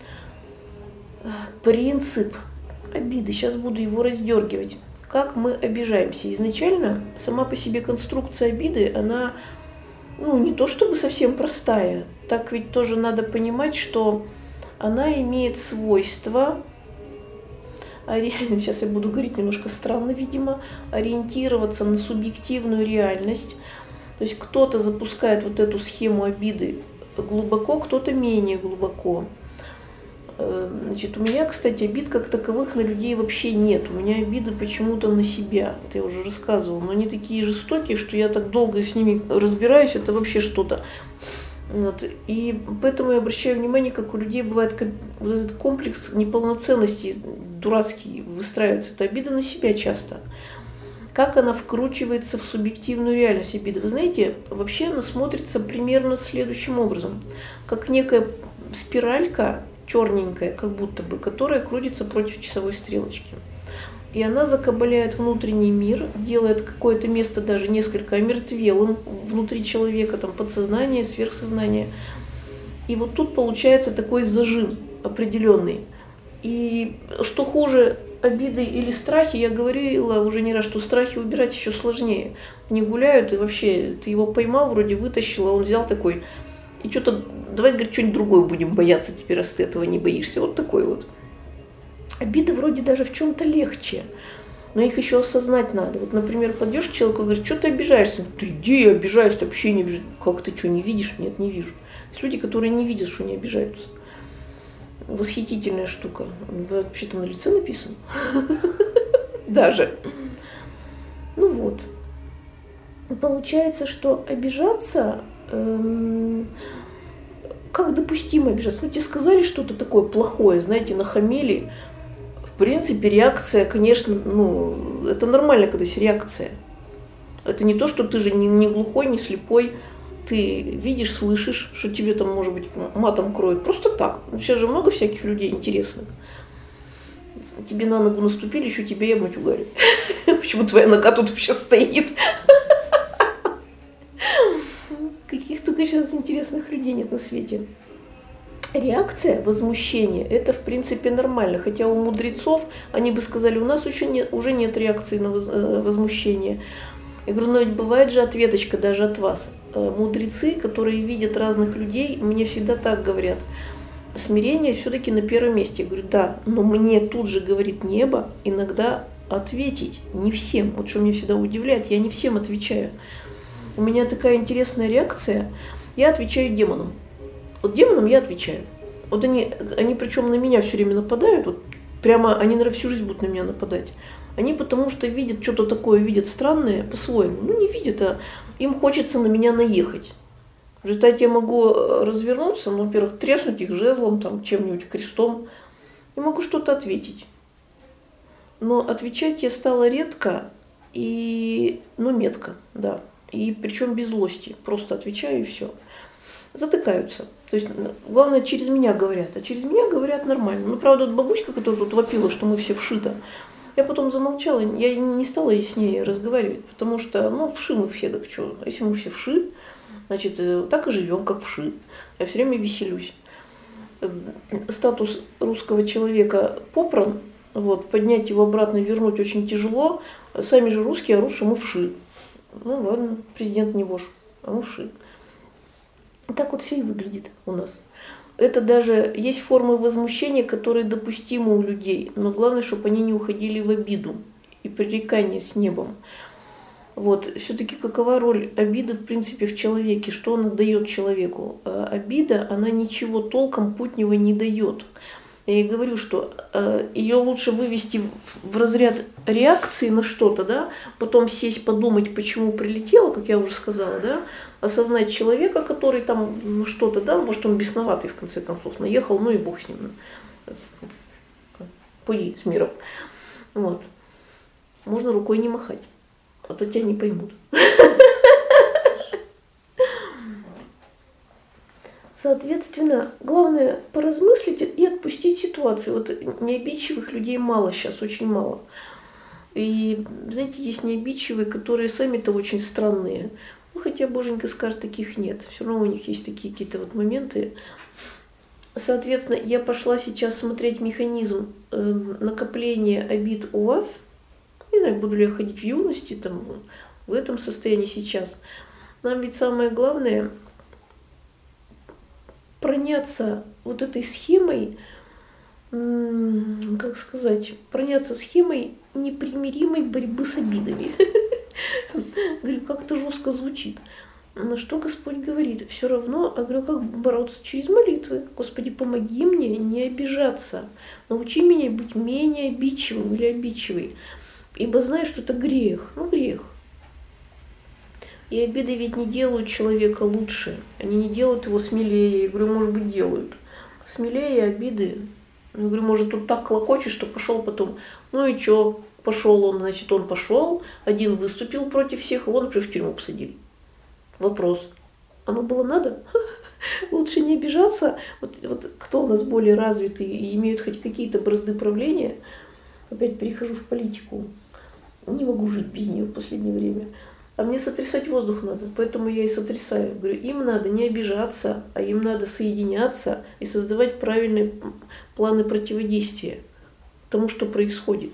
принцип обиды. Сейчас буду его раздергивать. Как мы обижаемся? Изначально сама по себе конструкция обиды, она, ну, не то чтобы совсем простая. Так ведь тоже надо понимать, что она имеет свойство ори... сейчас я буду говорить немножко странно, видимо, ориентироваться на субъективную реальность. То есть кто-то запускает вот эту схему обиды глубоко, кто-то менее глубоко. Значит, у меня, кстати, обид как таковых на людей вообще нет. У меня обиды почему-то на себя. Это я уже рассказывала. Но они такие жестокие, что я так долго с ними разбираюсь, это вообще что-то. Вот. И поэтому я обращаю внимание, как у людей бывает вот этот комплекс неполноценности дурацкий выстраивается. Это обида на себя часто. Как она вкручивается в субъективную реальность обиды? Вы знаете, вообще она смотрится примерно следующим образом. Как некая спиралька, черненькая, как будто бы, которая крутится против часовой стрелочки. И она закабаляет внутренний мир, делает какое-то место даже несколько омертвелым внутри человека, там подсознание, сверхсознание. И вот тут получается такой зажим определенный. И что хуже обиды или страхи, я говорила уже не раз, что страхи убирать еще сложнее. Они гуляют, и вообще ты его поймал, вроде вытащил, а он взял такой, и что-то, давай, говорит, что-нибудь другое будем бояться теперь, раз ты этого не боишься. Вот такой вот. Обиды вроде даже в чем-то легче, но их еще осознать надо. Вот, например, подойдешь к человеку и говоришь, что ты обижаешься? Ты иди, я обижаюсь, ты вообще не обижаешься. Как ты что, не видишь? Нет, не вижу. Есть люди, которые не видят, что не обижаются. Восхитительная штука. Вообще-то на лице написано. Даже. Ну вот. Получается, что обижаться... Как допустимо обижаться? Ну, тебе сказали что-то такое плохое, знаете, нахамели. В принципе, реакция, конечно, ну, это нормально, когда есть реакция. Это не то, что ты же не, не глухой, не слепой. Ты видишь, слышишь, что тебе там, может быть, матом кроют. Просто так. Сейчас же много всяких людей интересных. Тебе на ногу наступили, еще тебя ебнуть ударили. Почему твоя нога тут вообще стоит? Каких только сейчас интересных людей нет на свете. Реакция, возмущение, это в принципе нормально. Хотя у мудрецов, они бы сказали, у нас еще нет, уже нет реакции на возмущение. Я говорю, но ведь бывает же ответочка даже от вас. Мудрецы, которые видят разных людей, мне всегда так говорят. Смирение все-таки на первом месте. Я говорю, да, но мне тут же говорит небо иногда ответить. Не всем. Вот что меня всегда удивляет, я не всем отвечаю. У меня такая интересная реакция. Я отвечаю демонам. Вот демонам я отвечаю. Вот они, они причем на меня все время нападают. Вот прямо они, наверное, всю жизнь будут на меня нападать. Они потому что видят что-то такое, видят странное по-своему. Ну, не видят, а им хочется на меня наехать. В результате я могу развернуться, ну, во-первых, треснуть их жезлом, там, чем-нибудь, крестом. И могу что-то ответить. Но отвечать я стала редко и, ну, метко, да. И причем без злости. Просто отвечаю и все. Затыкаются. То есть, главное, через меня говорят. А через меня говорят нормально. Ну, правда, вот бабушка, которая тут вопила, что мы все вшито, я потом замолчала, я не стала с ней разговаривать, потому что, ну, вши мы все, так что, если мы все вши, значит, так и живем, как вши. Я все время веселюсь. Статус русского человека попран, вот, поднять его обратно, вернуть очень тяжело. Сами же русские орут, что мы вши. Ну ладно, президент не вошь, а мы вши. Так вот все и выглядит у нас. Это даже есть формы возмущения, которые допустимы у людей, но главное, чтобы они не уходили в обиду и пререкание с небом. Вот. Все-таки какова роль обиды, в принципе, в человеке, что она дает человеку? Обида, она ничего толком путнего не дает. Я и говорю, что ее лучше вывести в разряд реакции на что-то, да, потом сесть, подумать, почему прилетело, как я уже сказала, да, осознать человека, который там ну, что-то, да, может, он бесноватый, в конце концов, наехал, ну и бог с ним. Пуди с миром. Вот. Можно рукой не махать, а то тебя не поймут. Соответственно, главное поразмыслить и отпустить ситуацию. Вот необидчивых людей мало сейчас, очень мало. И, знаете, есть необидчивые, которые сами-то очень странные. Ну, хотя Боженька скажет, таких нет. Все равно у них есть такие какие-то вот моменты. Соответственно, я пошла сейчас смотреть механизм э, накопления обид у вас. Не знаю, буду ли я ходить в юности, там, в этом состоянии сейчас. Нам ведь самое главное проняться вот этой схемой как сказать, проняться схемой непримиримой борьбы с обидами. Говорю, как это жестко звучит. На что Господь говорит, все равно, а говорю, как бороться через молитвы. Господи, помоги мне не обижаться. Научи меня быть менее обидчивым или обидчивой. Ибо знаю, что это грех. Ну, грех. И обиды ведь не делают человека лучше. Они не делают его смелее. Я говорю, может быть, делают. Смелее обиды. Я говорю, может, тут так клокочет, что пошел потом. Ну и что? Пошел он, значит, он пошел. Один выступил против всех, его, например, в тюрьму посадили. Вопрос. Оно было надо? Лучше не обижаться. Вот, вот кто у нас более развитый и имеют хоть какие-то бразды правления. Опять перехожу в политику. Не могу жить без нее в последнее время. А мне сотрясать воздух надо. Поэтому я и сотрясаю. Говорю, им надо не обижаться, а им надо соединяться и создавать правильные планы противодействия тому, что происходит.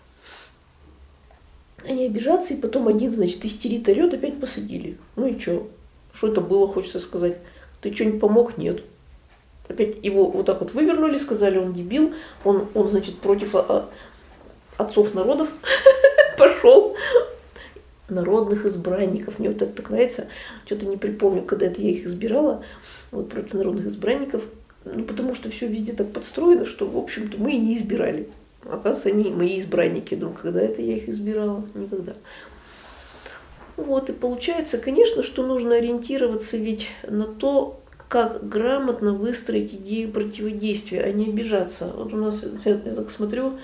А не обижаться, и потом один, значит, истерит, орет, опять посадили. Ну и что? Что это было, хочется сказать? Ты что-нибудь помог? Нет. Опять его вот так вот вывернули, сказали, он дебил, он, он значит, против отцов народов пошел. Народных избранников. Мне вот это так нравится. Что-то не припомню, когда это я их избирала. Вот против народных избранников. Ну, потому что все везде так подстроено, что, в общем-то, мы и не избирали. Оказывается, они мои избранники. Думаю, когда это я их избирала? Никогда. Вот, и получается, конечно, что нужно ориентироваться ведь на то, как грамотно выстроить идею противодействия, а не обижаться. Вот у нас, я, я так смотрю,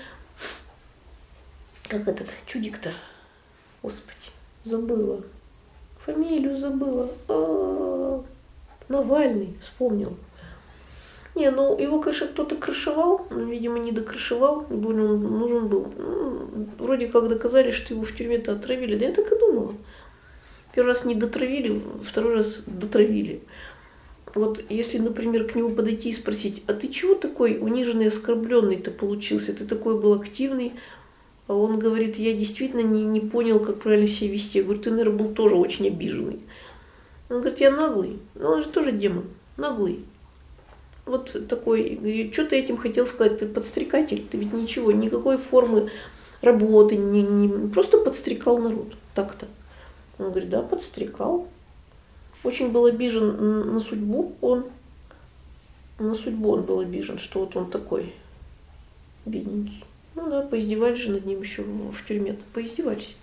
как этот чудик-то, Господи, забыла. Фамилию забыла. А-а-а. Навальный, вспомнил. Не, ну его, конечно, кто-то крышевал, но, видимо, не докрышевал, не больно он нужен был. Ну, вроде как доказали, что его в тюрьме-то отравили. Да я так и думала. Первый раз не дотравили, второй раз дотравили. Вот если, например, к нему подойти и спросить, а ты чего такой униженный, оскорбленный-то получился? Ты такой был активный. А он говорит, я действительно не, не понял, как правильно себя вести. Я говорю, ты, наверное, был тоже очень обиженный. Он говорит, я наглый. Ну, он же тоже демон, наглый. Вот такой, говорит, что ты этим хотел сказать? Ты подстрекатель, ты ведь ничего, никакой формы работы, не, не, просто подстрекал народ. Так-то. Он говорит, да, подстрекал. Очень был обижен на судьбу он. На судьбу он был обижен, что вот он такой бедненький. Ну да, поиздевались же над ним еще в тюрьме-то. Поиздевались.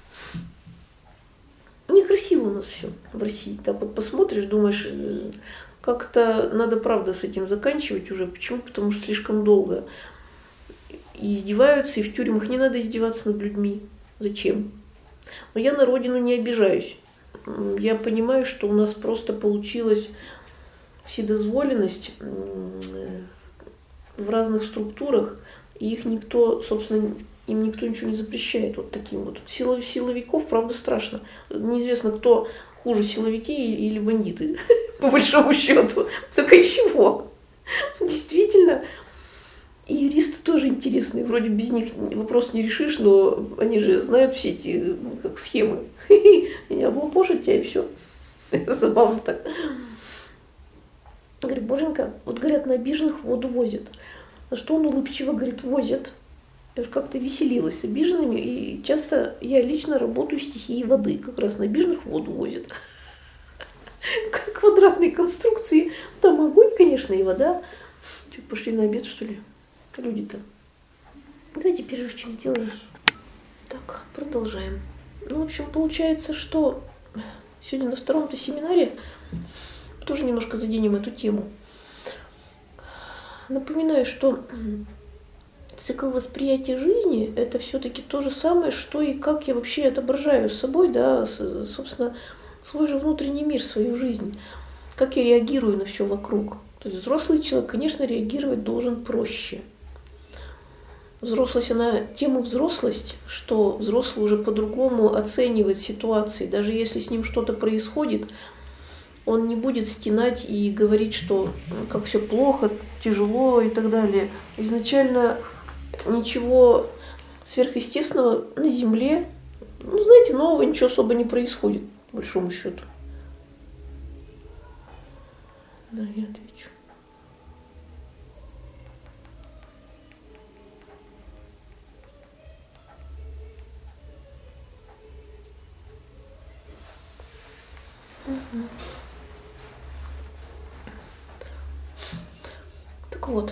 Некрасиво у нас все в России. Так вот посмотришь, думаешь, как-то надо, правда, с этим заканчивать уже. Почему? Потому что слишком долго. И издеваются, и в тюрьмах не надо издеваться над людьми. Зачем? Но я на родину не обижаюсь. Я понимаю, что у нас просто получилась вседозволенность в разных структурах, и их никто, собственно, им никто ничего не запрещает вот таким вот. Силов, силовиков, правда, страшно. Неизвестно, кто хуже, силовики или бандиты, по большому счету. Только из чего? Действительно. И юристы тоже интересные. Вроде без них вопрос не решишь, но они же знают все эти как схемы. И облапошат тебя, и все. Забавно так. Говорит, боженька, вот говорят, на обиженных воду возят. На что он улыбчиво говорит, возят. Я же как-то веселилась с обиженными, и часто я лично работаю стихией воды. Как раз на обиженных воду возят. Как квадратные конструкции. Там огонь, конечно, и вода. Что, пошли на обед, что ли? Люди-то. Давайте перерывчик сделаем. Так, продолжаем. Ну, в общем, получается, что сегодня на втором-то семинаре тоже немножко заденем эту тему. Напоминаю, что цикл восприятия жизни – это все-таки то же самое, что и как я вообще отображаю с собой, да, собственно, свой же внутренний мир, свою жизнь. Как я реагирую на все вокруг. То есть взрослый человек, конечно, реагировать должен проще. Взрослость, она тема взрослость, что взрослый уже по-другому оценивает ситуации. Даже если с ним что-то происходит, он не будет стенать и говорить, что как все плохо, тяжело и так далее. Изначально ничего сверхъестественного на земле, ну, знаете, нового ничего особо не происходит, по большому счету. Да, я отвечу. Так вот,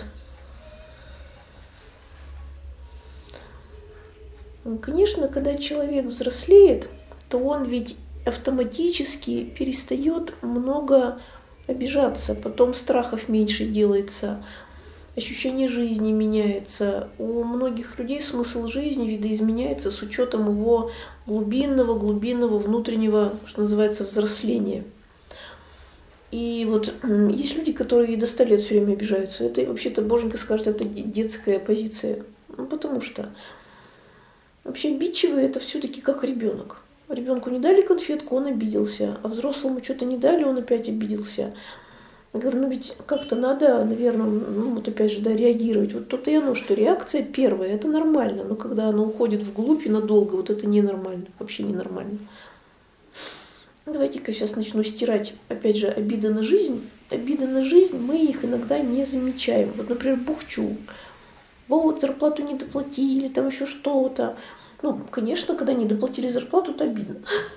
конечно, когда человек взрослеет, то он ведь автоматически перестает много обижаться, потом страхов меньше делается, ощущение жизни меняется. У многих людей смысл жизни видоизменяется с учетом его глубинного, глубинного внутреннего, что называется, взросления. И вот есть люди, которые до ста лет все время обижаются. Это вообще-то, боженька скажет, это детская позиция. Ну, потому что вообще обидчивый это все-таки как ребенок. Ребенку не дали конфетку, он обиделся, а взрослому что-то не дали, он опять обиделся. Я говорю, ну ведь как-то надо, наверное, ну вот опять же, да, реагировать. Вот то-то и оно, что реакция первая, это нормально, но когда она уходит вглубь и надолго, вот это ненормально, вообще ненормально. Давайте-ка сейчас начну стирать, опять же, обиды на жизнь. Обиды на жизнь, мы их иногда не замечаем. Вот, например, бухчу. Вот, зарплату не доплатили, там еще что-то. Ну, конечно, когда не доплатили зарплату, то обидно.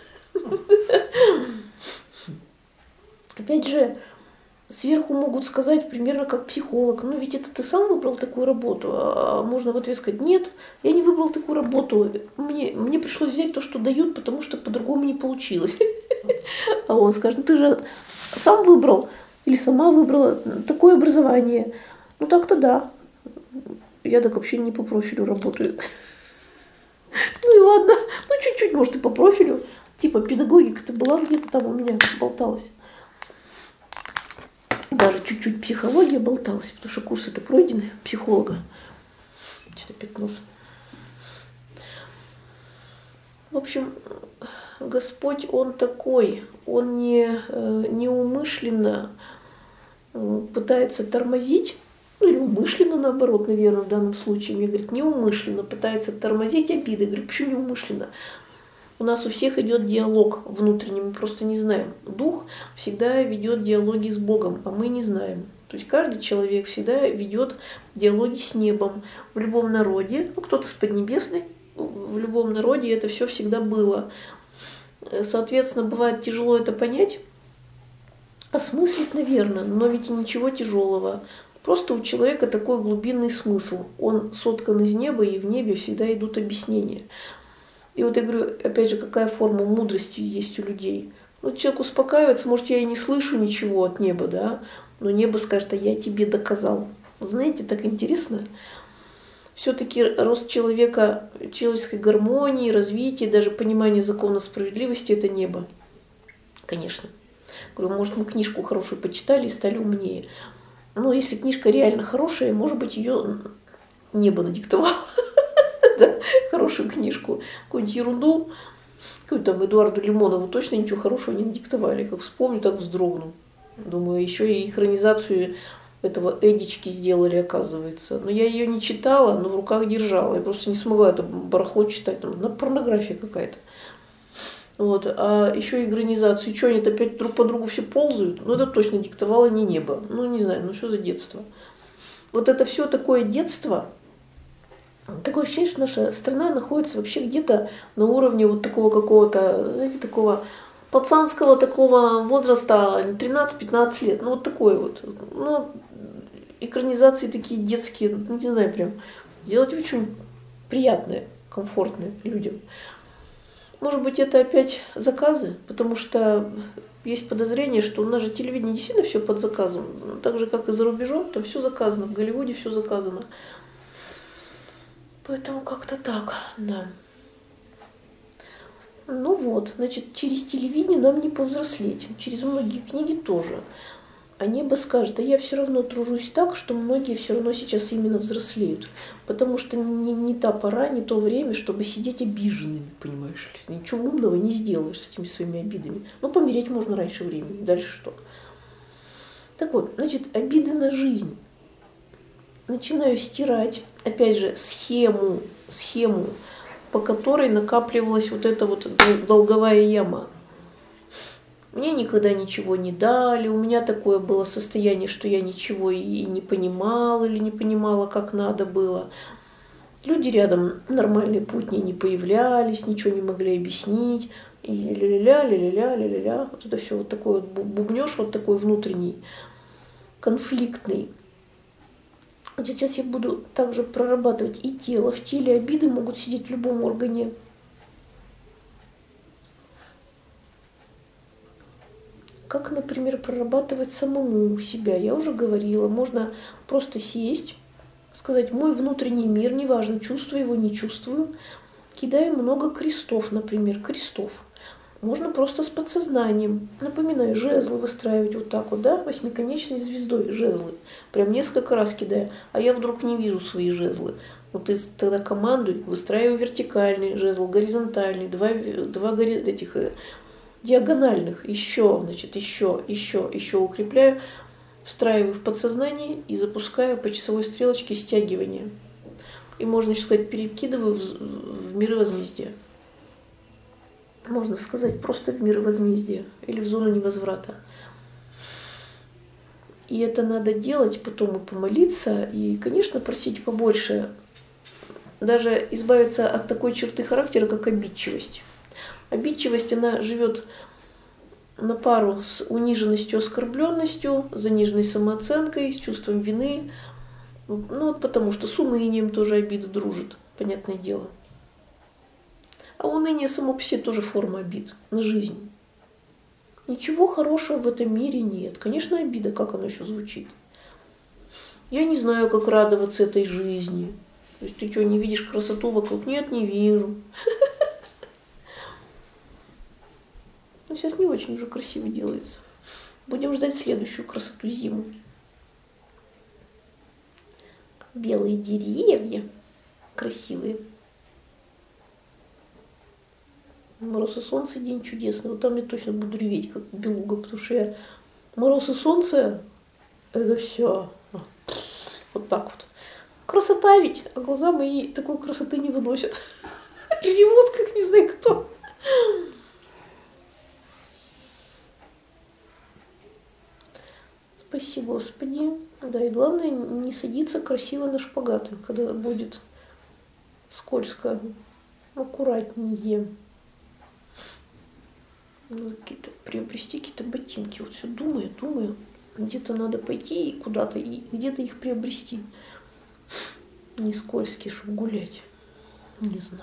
Опять же, сверху могут сказать примерно как психолог, ну ведь это ты сам выбрал такую работу, а можно в ответ сказать, нет, я не выбрал такую работу, мне, мне пришлось взять то, что дают, потому что по-другому не получилось. А он скажет, ну ты же сам выбрал или сама выбрала такое образование. Ну так-то да, я так вообще не по профилю работаю. Ну и ладно, ну чуть-чуть, может, и по профилю, типа педагогика-то была где-то там у меня болталась. Даже чуть-чуть психология болталась, потому что курсы-то пройдены, психолога. Что-то опять нос. В общем, Господь, Он такой, Он не, неумышленно пытается тормозить, ну или умышленно, наоборот, наверное, в данном случае. Мне говорят, неумышленно пытается тормозить обиды. Я говорю, почему неумышленно? У нас у всех идет диалог внутренний, мы просто не знаем. Дух всегда ведет диалоги с Богом, а мы не знаем. То есть каждый человек всегда ведет диалоги с небом. В любом народе, ну кто-то с Поднебесной, в любом народе это все всегда было. Соответственно, бывает тяжело это понять, осмыслить, наверное, но ведь и ничего тяжелого. Просто у человека такой глубинный смысл. Он соткан из неба, и в небе всегда идут объяснения. И вот я говорю, опять же, какая форма мудрости есть у людей. Вот человек успокаивается, может, я и не слышу ничего от неба, да, но небо скажет, а я тебе доказал. Знаете, так интересно. Все-таки рост человека, человеческой гармонии, развития, даже понимание закона справедливости – это небо. Конечно. Говорю, может, мы книжку хорошую почитали и стали умнее. Но если книжка реально хорошая, может быть, ее небо надиктовало. Хорошую книжку, какую-нибудь ерунду, какую-то там Эдуарду Лимонову точно ничего хорошего не надиктовали. Как вспомню, так вздрогну. Думаю, еще и экранизацию этого Эдички сделали, оказывается. Но я ее не читала, но в руках держала. Я просто не смогла это барахло читать. Там порнография какая-то. Вот. А еще и экранизацию. Что, они опять друг по другу все ползают? Ну, это точно диктовало не небо. Ну, не знаю, ну что за детство? Вот это все такое детство. Такое ощущение, что наша страна находится вообще где-то на уровне вот такого какого-то, знаете, такого пацанского такого возраста, тринадцать-пятнадцать лет. Ну, вот такой вот. Ну, экранизации такие детские, ну, не знаю, прям делать очень приятное, комфортное людям. Может быть, это опять заказы, потому что есть подозрение, что у нас же телевидение действительно все под заказом. Так же, как и за рубежом, там все заказано, в Голливуде все заказано. Поэтому как-то так, да. Ну вот, значит, через телевидение нам не повзрослеть, через многие книги тоже. А небо скажет, а я все равно тружусь так, что многие все равно сейчас именно взрослеют. Потому что не, не та пора, не то время, чтобы сидеть обиженными, понимаешь ли. Ничего умного не сделаешь с этими своими обидами. Ну, помереть можно раньше времени, дальше что? Так вот, значит, обиды на жизнь. Начинаю стирать, опять же, схему, схему, по которой накапливалась вот эта вот долговая яма. Мне никогда ничего не дали, у меня такое было состояние, что я ничего и не понимала или не понимала, как надо было. Люди рядом нормальные путние не появлялись, ничего не могли объяснить. И ля-ля-ля, ля-ля-ля, ля-ля-ля. Вот это все вот такой вот бубнёж, вот такой внутренний, конфликтный. Вот сейчас я буду также прорабатывать и тело. В теле обиды могут сидеть в любом органе. Как, например, прорабатывать самому себя. Я уже говорила, можно просто сесть, сказать: мой внутренний мир, неважно, чувствую его, не чувствую. Кидаю много крестов, например, крестов. Можно просто с подсознанием. Напоминаю, жезлы выстраивать вот так вот, да, восьмиконечной звездой жезлы. Прям несколько раз кидаю. А я вдруг не вижу свои жезлы. Вот ты тогда командуй, выстраиваю вертикальный жезл, горизонтальный, два, два этих диагональных. Еще, значит, еще, еще, еще укрепляю, встраиваю в подсознание и запускаю по часовой стрелочке стягивание. И можно еще сказать, перекидываю в, в миры возмездия. Можно сказать, просто в мир возмездия или в зону невозврата. И это надо делать, потом и помолиться, и, конечно, просить побольше. Даже избавиться от такой черты характера, как обидчивость. Обидчивость, она живет на пару с униженностью, оскорбленностью, заниженной самооценкой, с чувством вины. Ну вот потому что с унынием тоже обида дружит, понятное дело. А уныние само по себе тоже форма обид на жизнь. Ничего хорошего в этом мире нет. Конечно, обида, как она еще звучит. Я не знаю, как радоваться этой жизни. То есть ты что, не видишь красоту вокруг? Нет, не вижу. Но сейчас не очень уже красиво делается. Будем ждать следующую красоту зиму. Белые деревья красивые. Мороз и солнце, день чудесный. Вот там я точно буду реветь, как белуга, потому что я мороз и солнце, это все вот так вот. Красота ведь, а глаза мои такой красоты не выносят. Ревут, как не знаю кто. Спасибо, Господи. Да, и главное, не садиться красиво на шпагаты, когда будет скользко. Аккуратнее. Надо какие-то, приобрести какие-то ботинки. Вот все думаю, думаю. Где-то надо пойти и куда-то, и где-то их приобрести. Не скользкие, чтобы гулять. Не знаю.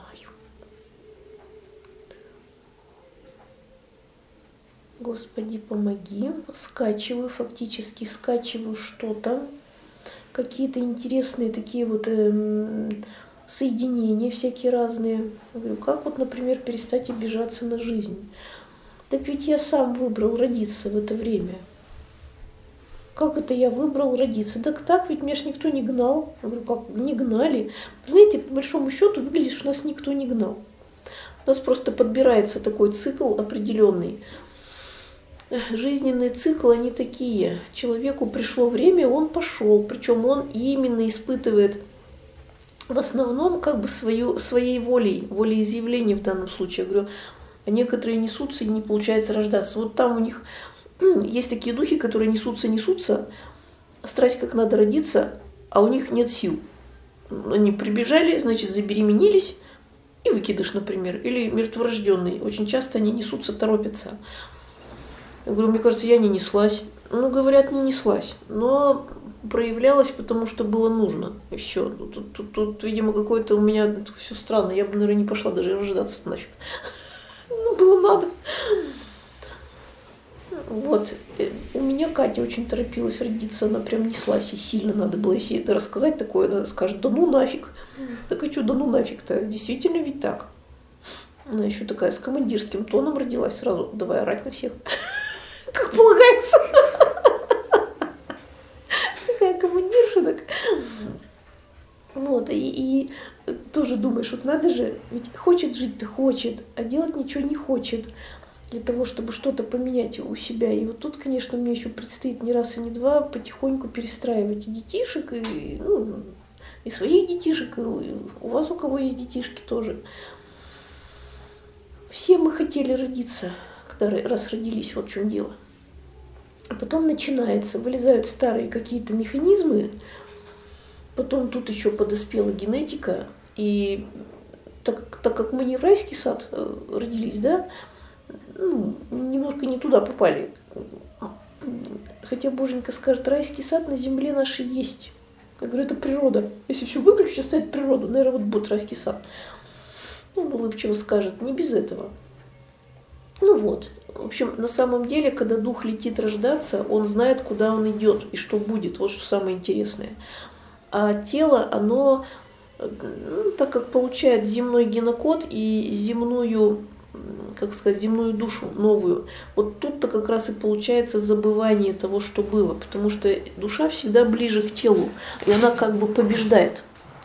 Господи, помоги. Скачиваю, фактически скачиваю что-то. Какие-то интересные такие вот эм, соединения всякие разные. Я говорю, как вот, например, перестать обижаться на жизнь? Так ведь я сам выбрал родиться в это время. Как это я выбрал родиться? Так так, ведь меня ж никто не гнал. Я говорю, как не гнали? Знаете, по большому счету выглядит, что нас никто не гнал. У нас просто подбирается такой цикл определенный. Жизненные циклы, они такие. Человеку пришло время, он пошел. Причем он именно испытывает в основном как бы свою, своей волей, волеизъявления в данном случае. Я говорю, а некоторые несутся и не получается рождаться. Вот там у них есть такие духи, которые несутся, несутся, страсть как надо родиться, а у них нет сил. Они прибежали, значит, забеременелись, и выкидыш, например, или мертворожденный. Очень часто они несутся, торопятся. Я говорю, мне кажется, я не неслась. Ну, говорят, не неслась, но проявлялась, потому что было нужно. И все. Тут, тут, тут видимо, какое-то у меня все странно. Я бы, наверное, не пошла даже рождаться нафиг. Ну, было надо. Вот. У меня Катя очень торопилась родиться, она прям неслась, и сильно надо было, если это рассказать такое, она скажет, да ну нафиг. Так и что, да ну нафиг-то? Действительно ведь так. Она еще такая с командирским тоном родилась, сразу давай орать на всех. Как полагается. Такая командирша, так. Вот, и, и тоже думаешь, вот надо же, ведь хочет жить-то хочет, а делать ничего не хочет для того, чтобы что-то поменять у себя. И вот тут, конечно, мне еще предстоит не раз и не два потихоньку перестраивать и детишек, и, ну, и своих детишек, и у вас, у кого есть детишки, тоже. Все мы хотели родиться, когда раз родились, вот в чем дело. А потом начинается, вылезают старые какие-то механизмы, потом тут еще подоспела генетика, и так, так как мы не в райский сад родились, да, ну, немножко не туда попали. Хотя Боженька скажет, райский сад на земле нашей есть. Я говорю, это природа. Если все выключить, оставить природу, наверное, вот будет райский сад. Он улыбчиво скажет, не без этого. Ну вот. В общем, на самом деле, когда дух летит рождаться, он знает, куда он идет и что будет. Вот что самое интересное. А тело, оно, ну, так как получает земной генокод и земную, как сказать, земную душу новую, вот тут-то как раз и получается забывание того, что было. Потому что душа всегда ближе к телу, и она как бы побеждает.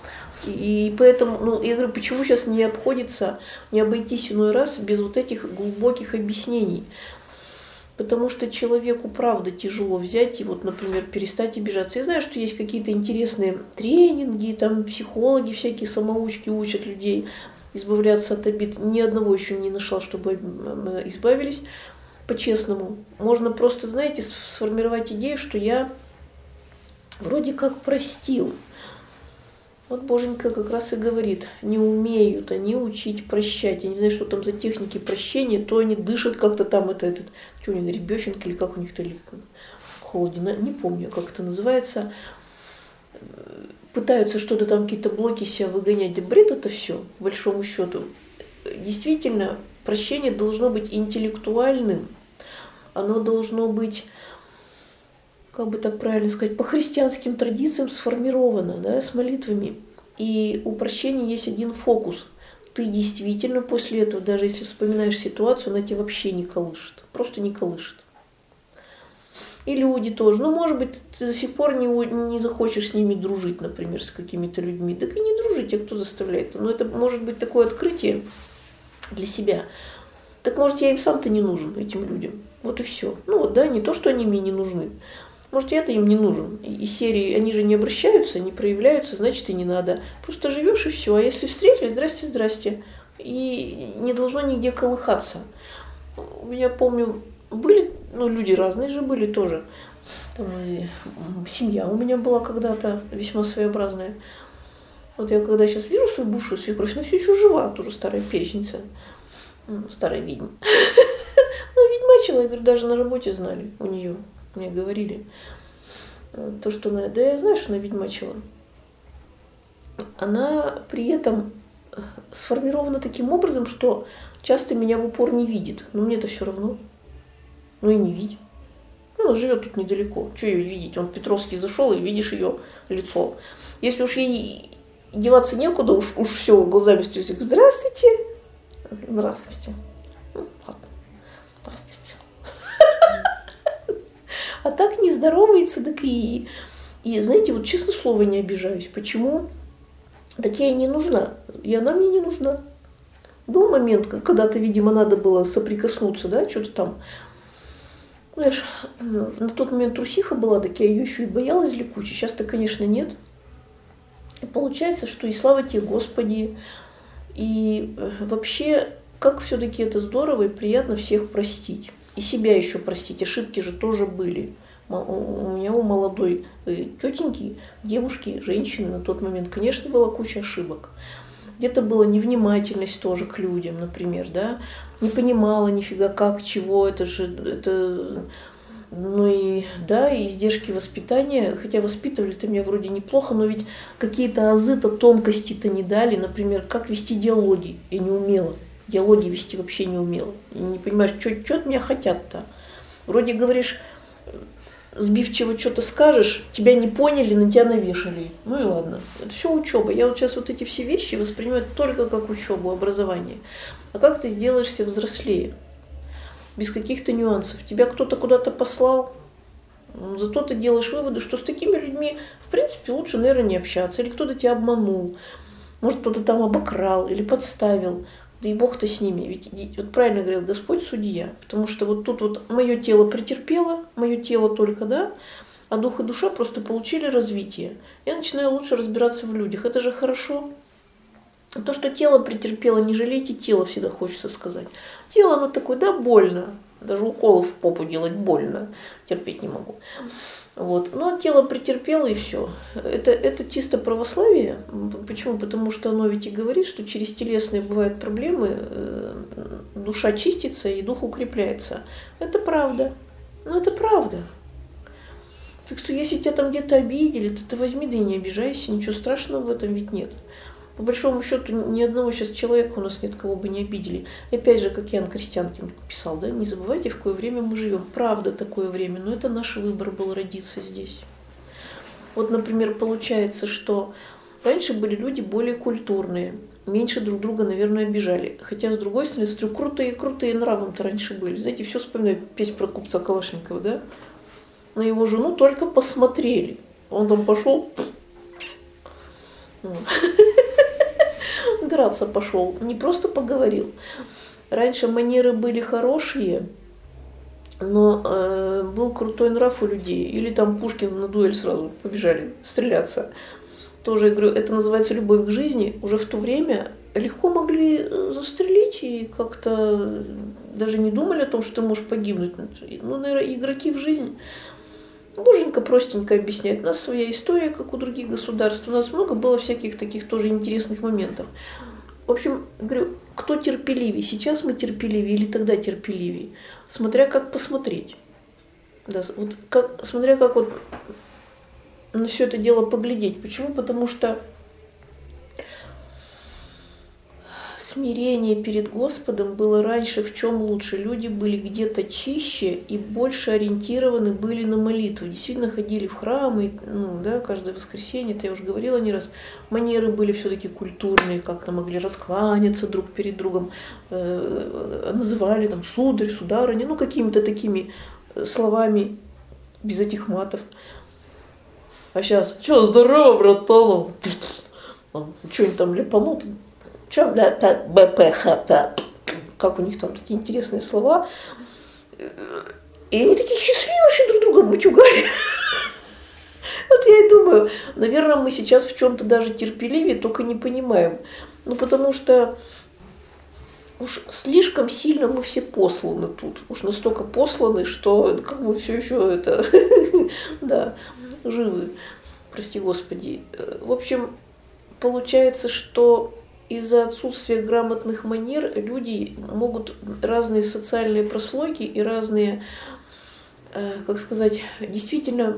И поэтому, ну, я говорю, почему сейчас не обходится, не обойтись иной раз без вот этих глубоких объяснений. Потому что человеку, правда, тяжело взять и, вот, например, перестать обижаться. Я знаю, что есть какие-то интересные тренинги, там психологи всякие, самоучки учат людей избавляться от обид. Ни одного еще не нашла, чтобы избавились по-честному. Можно просто, знаете, сформировать идею, что я вроде как простил. Вот Боженька как раз и говорит, не умеют они учить прощать. Я не знаю, что там за техники прощения, то они дышат как-то там, это этот, что у них, Рябёфинг или как у них-то, Холодина, не помню, как это называется. Пытаются что-то там, какие-то блоки себя выгонять. Да бред это все, по большому счету. Действительно, прощение должно быть интеллектуальным, оно должно быть, как бы так правильно сказать, по христианским традициям сформировано, да, с молитвами. И у прощения есть один фокус. Ты действительно после этого, даже если вспоминаешь ситуацию, она тебя вообще не колышет. Просто не колышет. И люди тоже. Ну, может быть, ты до сих пор не, не захочешь с ними дружить, например, с какими-то людьми. Так и не дружить, а кто заставляет? Но это может быть такое открытие для себя. Так может, я им сам-то не нужен, этим людям. Вот и все. Ну вот, да, не то, что они мне не нужны. Может, я-то им не нужен. И серии, они же не обращаются, не проявляются, значит, и не надо. Просто живешь и все. А если встретились, здрасте, здрасте. И не должно нигде колыхаться. У меня, помню, были, ну, люди разные же были тоже. Там и семья у меня была когда-то весьма своеобразная. Вот я когда сейчас вижу свою бывшую свекровь, она все еще жива, тоже старая перечница. Старая ведьма. Ну, ведьмачила, я говорю, даже на работе знали у нее. Мне говорили, то, что она, да я знаю, что она ведьмачила. Она при этом сформирована таким образом, что часто меня в упор не видит. Но мне-то все равно. Ну и не видит. Ну, она живет тут недалеко. Что ее видеть? Он в Петровский зашел, и видишь ее лицо. Если уж ей деваться некуда, уж, уж все глазами стрелять. Здравствуйте. Здравствуйте. Ну, ладно. Здравствуйте. А так не здоровается, так и... И, знаете, вот честно слово не обижаюсь. Почему? Так я ей не нужна. И она мне не нужна. Был момент, когда-то, видимо, надо было соприкоснуться, да, что-то там. Знаешь, на тот момент трусиха была, так я ее еще и боялась ликуче. Сейчас-то, конечно, нет. И получается, что и слава тебе, Господи. И вообще, как все-таки это здорово и приятно всех простить. И себя еще простить. Ошибки же тоже были. У меня, у молодой тетеньки, девушки, женщины на тот момент, конечно, была куча ошибок. Где-то была невнимательность тоже к людям, например, да. Не понимала нифига как, чего, это же, это, ну и, да, и издержки воспитания. Хотя воспитывали-то меня вроде неплохо, но ведь какие-то азы-то, тонкости-то не дали. Например, как вести диалоги. Я не умела. Диалоги вести вообще не умела. И не понимаешь, что от меня хотят-то. Вроде говоришь, сбивчиво что-то скажешь, тебя не поняли, на тебя навешали. Ну и ладно. Это все учеба. Я вот сейчас вот эти все вещи воспринимаю только как учебу, образование. А как ты сделаешься взрослее? Без каких-то нюансов. Тебя кто-то куда-то послал, зато ты делаешь выводы, что с такими людьми, в принципе, лучше, наверное, не общаться. Или кто-то тебя обманул. Может, кто-то там обокрал или подставил. Да и Бог-то с ними. Ведь вот правильно говорил Господь судья. Потому что вот тут вот мое тело претерпело, мое тело только, да, а дух и душа просто получили развитие. Я начинаю лучше разбираться в людях. Это же хорошо. А то, что тело претерпело, не жалейте тело, всегда хочется сказать. Тело, оно такое, да, больно. Даже уколы в попу делать больно. Терпеть не могу. Вот. Но тело претерпело, и все. Это, это чисто православие. Почему? Потому что оно ведь и говорит, что через телесные бывают проблемы, душа чистится и дух укрепляется. Это правда. Но это правда. Так что если тебя там где-то обидели, то ты возьми, да и не обижайся, ничего страшного в этом ведь нет. По большому счету, ни одного сейчас человека у нас нет, кого бы не обидели. И опять же, как Ян Крестьянкин писал, да, не забывайте, в какое время мы живем. Правда, такое время, но это наш выбор был родиться здесь. Вот, например, получается, что раньше были люди более культурные, меньше друг друга, наверное, обижали. Хотя, с другой стороны, смотрю, крутые-крутые нравом-то раньше были. Знаете, все вспоминаю, песню про купца Калашникова, да? На его жену только посмотрели. Он там пошел... драться пошел, не просто поговорил. Раньше манеры были хорошие, но э, был крутой нрав у людей. Или там Пушкин на дуэль сразу побежали стреляться. Тоже, я говорю, это называется любовь к жизни. Уже в то время легко могли застрелить и как-то даже не думали о том, что ты можешь погибнуть. Ну, наверное, игроки в жизнь. Боженька простенько объясняет. У нас своя история, как у других государств. У нас много было всяких таких тоже интересных моментов. В общем, говорю, кто терпеливее? Сейчас мы терпеливее или тогда терпеливее? Смотря как посмотреть. Да, вот как, смотря как вот на все это дело поглядеть. Почему? Потому что смирение перед Господом было раньше в чем лучше. Люди были где-то чище и больше ориентированы были на молитву. Действительно ходили в храмы, ну, да, каждое воскресенье, это я уже говорила не раз. Манеры были все-таки культурные, как-то могли раскланяться друг перед другом, э, называли там сударь, сударыня, ну какими-то такими словами, без этих матов. А сейчас, что, здорово, братан, что-нибудь там ляпанут. Чем Б П Х П, как у них там такие интересные слова. И они такие счастливые вообще друг друга матюгали. Вот я и думаю, наверное, мы сейчас в чем-то даже терпеливее, только не понимаем. Ну, потому что уж слишком сильно мы все посланы тут. Уж настолько посланы, что как бы все еще это, да, живы. Прости Господи. В общем, получается, что из-за отсутствия грамотных манер люди могут разные социальные прослойки и разные, э, как сказать, действительно,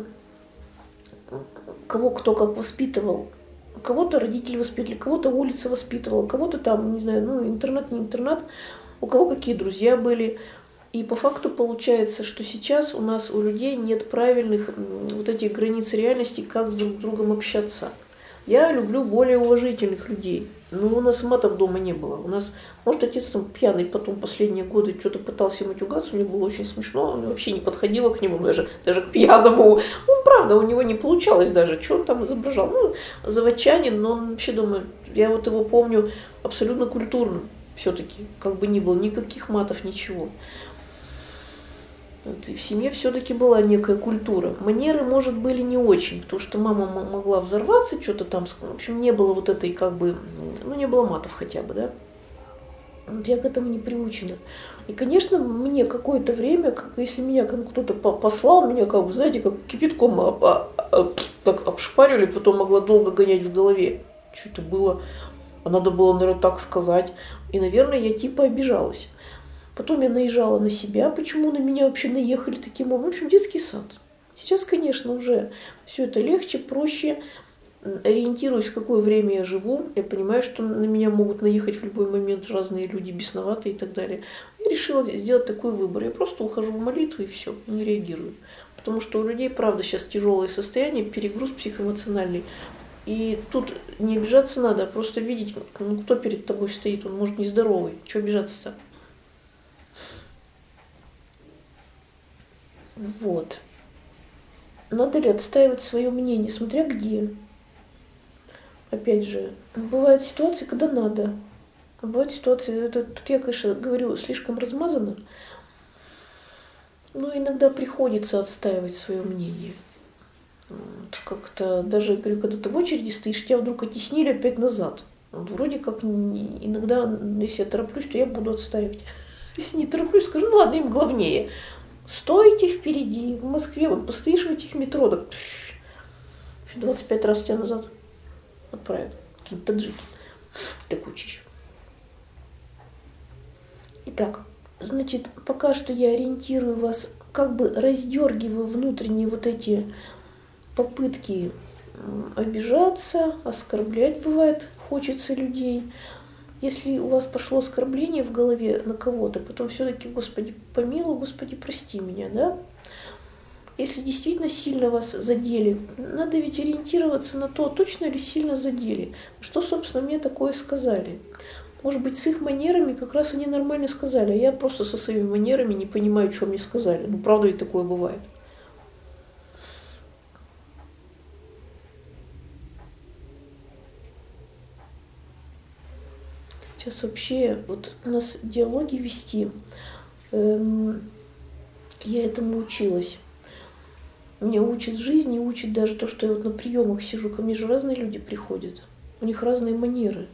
кого кто как воспитывал. Кого-то родители воспитывали, кого-то улица воспитывала, кого-то там, не знаю, ну, интернат, не интернат, у кого какие друзья были. И по факту получается, что сейчас у нас у людей нет правильных вот этих границ реальности, как с друг другом общаться. Я люблю более уважительных людей. Но у нас матов дома не было. У нас, может, отец там пьяный потом последние годы что-то пытался матюгаться, мне было очень смешно, он вообще не подходила к нему, даже, даже к пьяному. Ну, правда, у него не получалось даже, что он там изображал. Ну, заводчанин, но он вообще, думаю, я вот его помню абсолютно культурным все-таки, как бы ни было, никаких матов, ничего. Вот, и в семье все-таки была некая культура. Манеры, может, были не очень, потому что мама могла взорваться, что-то там, в общем, не было вот этой, как бы, ну, не было матов хотя бы, да. Вот я к этому не приучена. И, конечно, мне какое-то время, как, если меня кто-то послал, меня, как бы, знаете, как кипятком об, об, об, так обшпаривали, потом могла долго гонять в голове. Что это было? А надо было, наверное, так сказать. И, наверное, я типа обижалась. Потом я наезжала на себя, почему на меня вообще наехали таким образом. В общем, детский сад. Сейчас, конечно, уже все это легче, проще. Ориентируюсь, в какое время я живу. Я понимаю, что на меня могут наехать в любой момент разные люди, бесноватые и так далее. Я решила сделать такой выбор. Я просто ухожу в молитву и все, не реагирую. Потому что у людей, правда, сейчас тяжелое состояние, перегруз психоэмоциональный. И тут не обижаться надо, а просто видеть, ну, кто перед тобой стоит. Он, может, нездоровый. Чего обижаться-то? Вот. Надо ли отстаивать свое мнение, смотря где. Опять же, бывают ситуации, когда надо. А бывают ситуации, это, тут я, конечно, говорю слишком размазанно, но иногда приходится отстаивать свое мнение. Вот, как-то даже, говорю, когда ты в очереди стоишь, тебя вдруг оттеснили опять назад. Вот, вроде как иногда, если я тороплюсь, то я буду отстаивать. Если не тороплюсь, скажу, ну ладно, им главнее. Стойте впереди, в Москве, вот постоишь в этих метро, так двадцать пять раз тебя назад отправят, какие-то таджики, для кучища. Итак, значит, пока что я ориентирую вас, как бы раздергиваю внутренние вот эти попытки обижаться, оскорблять бывает, хочется людей. Если у вас пошло оскорбление в голове на кого-то, потом все-таки, Господи, помилуй, Господи, прости меня, да? Если действительно сильно вас задели, надо ведь ориентироваться на то, точно ли сильно задели. Что, собственно, мне такое сказали? Может быть, с их манерами как раз они нормально сказали, а я просто со своими манерами не понимаю, что мне сказали. Ну, правда ведь такое бывает. Сейчас вообще, вот у нас диалоги вести, эм, я этому училась. Меня учит жизнь и учит даже то, что я вот на приемах сижу. Ко мне же разные люди приходят. У них разные манеры.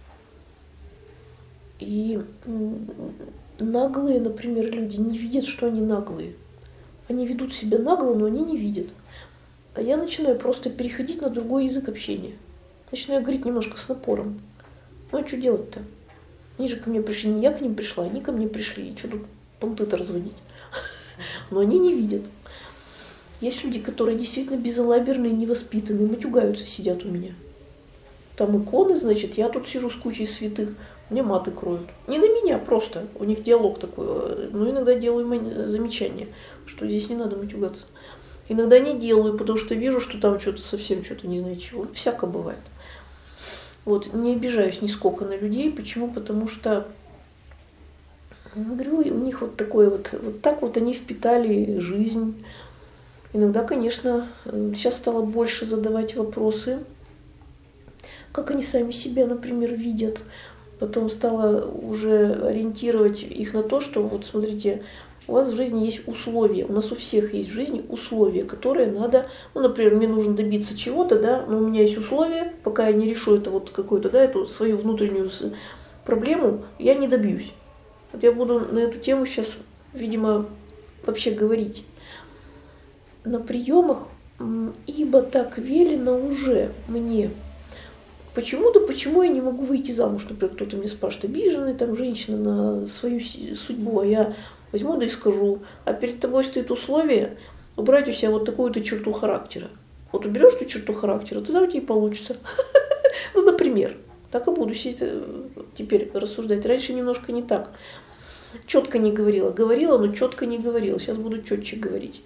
И наглые, например, люди не видят, что они наглые. Они ведут себя нагло, но они не видят. А я начинаю просто переходить на другой язык общения. Начинаю говорить немножко с напором. Ну а что делать-то? Они же ко мне пришли, не я к ним пришла, они ко мне пришли. И что тут понты-то разводить? Но они не видят. Есть люди, которые действительно безалаберные, невоспитанные, матюгаются, сидят у меня. Там иконы, значит, я тут сижу с кучей святых, мне маты кроют. Не на меня, просто. У них диалог такой. Но иногда делаю замечания, что здесь не надо матюгаться. Иногда не делаю, потому что вижу, что там что-то совсем что-то не знаю чего. Всяко бывает. Вот, не обижаюсь нисколько на людей. Почему? Потому что, говорю, у них вот такое вот, вот так вот они впитали жизнь. Иногда, конечно, сейчас стало больше задавать вопросы, как они сами себя, например, видят. Потом стала уже ориентировать их на то, что вот смотрите, у вас в жизни есть условия, у нас у всех есть в жизни условия, которые надо, ну, например, мне нужно добиться чего-то, да, но у меня есть условия, пока я не решу это вот какую-то, да, эту свою внутреннюю проблему, я не добьюсь. Вот я буду на эту тему сейчас, видимо, вообще говорить. На приемах, ибо так велено уже мне. Почему-то, почему я не могу выйти замуж? Например, кто-то мне спрашивает, обиженная там женщина на свою судьбу, а я возьму да и скажу, а перед тобой стоит условие убрать у себя вот такую-то черту характера. Вот уберешь эту черту характера, тогда у тебя и получится. Ну, например, так и буду теперь рассуждать. Раньше немножко не так. Четко не говорила. Говорила, но четко не говорила. Сейчас буду четче говорить.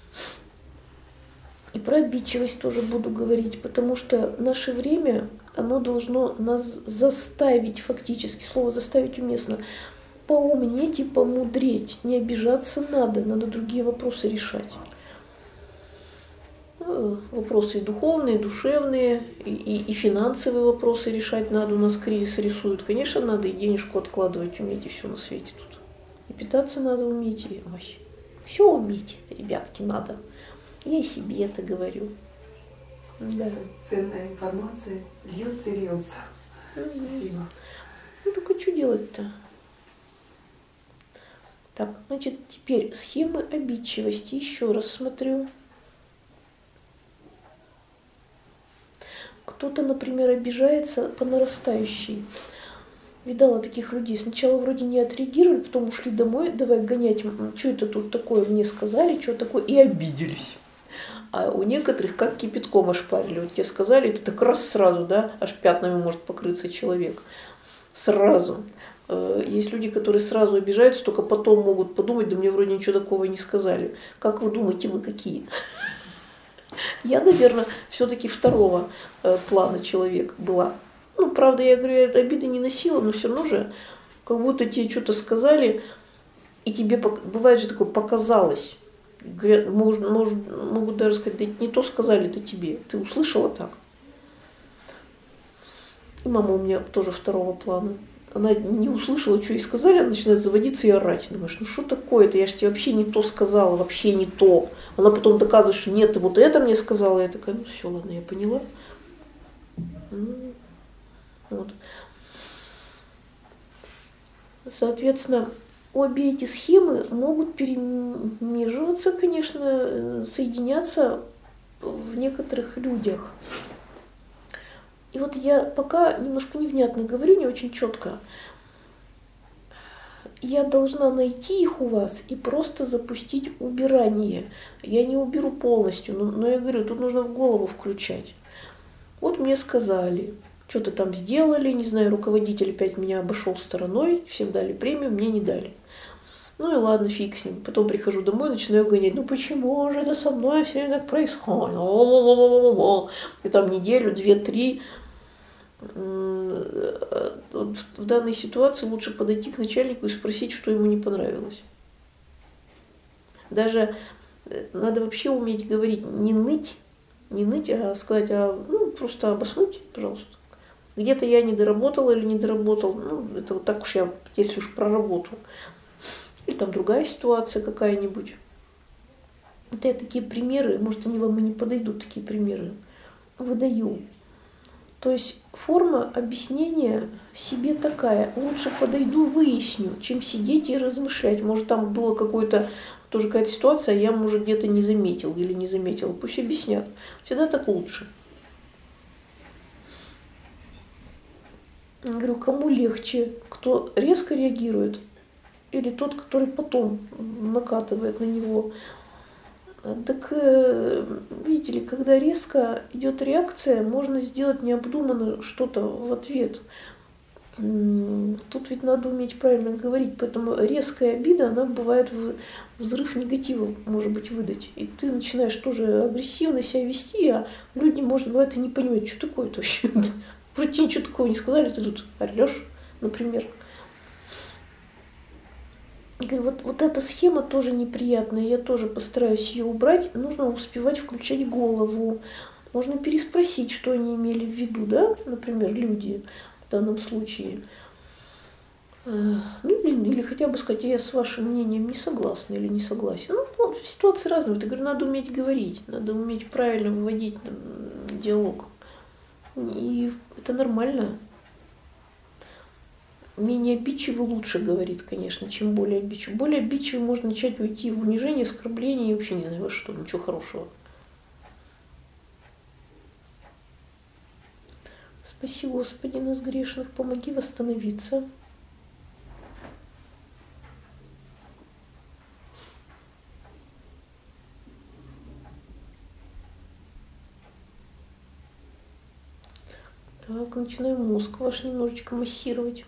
И про обидчивость тоже буду говорить, потому что наше время, оно должно нас заставить фактически, слово «заставить» уместно, поумнеть и помудреть. Не обижаться надо, надо другие вопросы решать. Вопросы и духовные, и душевные, и, и, и финансовые вопросы решать надо. У нас кризис рисуют. Конечно, надо и денежку откладывать, уметь, и все на свете тут. И питаться надо уметь, и ой, все уметь, ребятки, надо. Я и себе это говорю. Да. Ценная информация льется и льется. Mm-hmm. Спасибо. Ну только что делать-то? Так, значит, теперь схемы обидчивости. Еще раз смотрю. Кто-то, например, обижается по нарастающей. Видала таких людей. Сначала вроде не отреагировали, потом ушли домой, давай гонять, что это тут такое мне сказали, что такое, и обиделись. А у некоторых как кипятком ошпарили. Вот тебе сказали, это так раз сразу, да, аж пятнами может покрыться человек. Сразу. Есть люди, которые сразу обижаются, только потом могут подумать, да мне вроде ничего такого не сказали. Как вы думаете, вы какие? Я, наверное, все-таки второго плана человек была. Ну, правда, я говорю, я обиды не носила, но все равно же, как будто тебе что-то сказали, и тебе, бывает же такое, показалось. Говорят, может, может, могут даже сказать, да не то сказали, это тебе. Ты услышала так. И мама у меня тоже второго плана. Она не услышала, что ей сказали, она начинает заводиться и орать. Думаешь, ну что такое-то, я же тебе вообще не то сказала, вообще не то. Она потом доказывает, что нет, ты вот это мне сказала. Я такая, ну все, ладно, я поняла. Вот. Соответственно, обе эти схемы могут перемеживаться, конечно, соединяться в некоторых людях. И вот я пока немножко невнятно говорю, не очень четко. я должна найти их у вас и просто запустить убирание. Я не уберу полностью, но, но я говорю, тут нужно в голову включать. Вот мне сказали, что-то там сделали, не знаю, руководитель опять меня обошел стороной, всем дали премию, мне не дали. Ну и ладно, фиг с ним. Потом прихожу домой, начинаю гонять, ну почему же это со мной все так происходит? И там неделю, две, три. В данной ситуации лучше подойти к начальнику и спросить, что ему не понравилось. Даже надо вообще уметь говорить, не ныть, не ныть, а сказать, а, ну, просто обоснуть, пожалуйста. Где-то я не доработала или не доработал, ну, это вот так уж я, если уж про работу. Или там другая ситуация какая-нибудь. Это я такие примеры, может, они вам и не подойдут, такие примеры, выдаю. То есть форма объяснения себе такая. Лучше подойду, выясню, чем сидеть и размышлять. Может, там была какой-то, тоже какая-то ситуация, а я, может, где-то не заметил или не заметила. Пусть объяснят. Всегда так лучше. Я говорю, кому легче? Кто резко реагирует? Или тот, который потом накатывает на него? Так, видите ли, когда резко идет реакция, можно сделать необдуманно что-то в ответ. Тут ведь надо уметь правильно говорить, поэтому резкая обида, она бывает взрыв негатива, может быть, выдать. И ты начинаешь тоже агрессивно себя вести, а люди, может, бывает, и не понимают, что такое-то вообще. Вроде тебе ничего такого не сказали, ты тут орешь, например. Вот, вот эта схема тоже неприятная, я тоже постараюсь ее убрать. Нужно успевать включать голову. Можно переспросить, что они имели в виду, да, например, люди в данном случае. Ну, или, или хотя бы сказать, я с вашим мнением не согласна или не согласен. Ну, ситуации разные. Вот я говорю, надо уметь говорить, надо уметь правильно выводить там, диалог. И это нормально. Менее обидчивый лучше говорит, конечно, чем более обидчивый. Более обидчивый можно начать уйти в унижение, оскорбление и вообще не знаю во что, ничего хорошего. Спаси, Господи, нас грешных, помоги восстановиться. Так, начинаем мозг ваш немножечко массировать.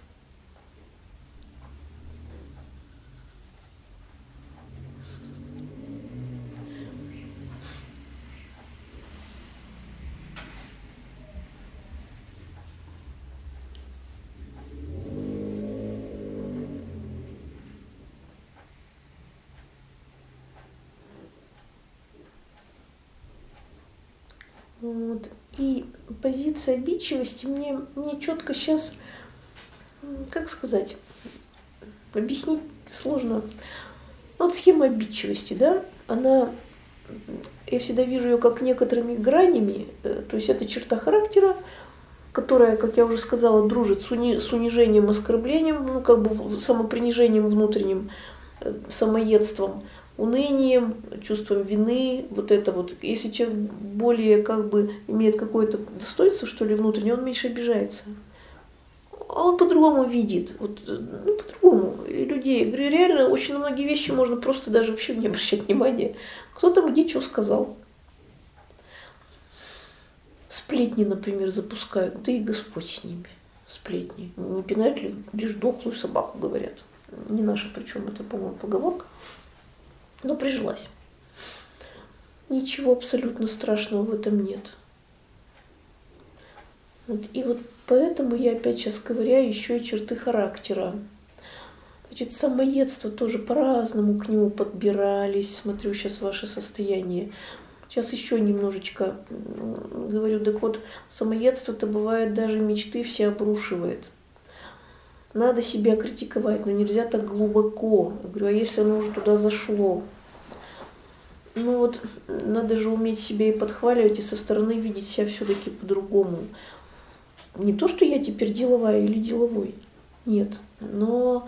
Вот. И позиция обидчивости мне, мне четко сейчас, как сказать, объяснить сложно. Вот схема обидчивости, да, она, я всегда вижу ее как некоторыми гранями, то есть это черта характера, которая, как я уже сказала, дружит с, уни, с унижением, оскорблением, ну, как бы самопринижением внутренним, самоедством, унынием, чувством вины, вот это вот. Если человек более как бы имеет какое-то достоинство, что ли, внутреннее, он меньше обижается. А он по-другому видит, вот, ну, по-другому. И людей, я говорю, реально, очень на многие вещи можно просто даже вообще не обращать внимания. Кто там где что сказал. Сплетни, например, запускают, да и Господь с ними, сплетни. Не пинать ли, лишь дохлую собаку, говорят. Не наша, причем это, по-моему, поговорка. Но прижилась. Ничего абсолютно страшного в этом нет. Вот. И вот поэтому я опять сейчас ковыряю еще и черты характера. Значит, самоедство тоже по-разному к нему подбирались. Смотрю сейчас ваше состояние. Сейчас еще немножечко говорю. Так вот, самоедство-то бывает даже мечты все обрушивает. Надо себя критиковать, но нельзя так глубоко. Я говорю, а если оно уже туда зашло? Ну вот, надо же уметь себя и подхваливать, и со стороны видеть себя все-таки по-другому. Не то, что я теперь деловая или деловой, нет. Но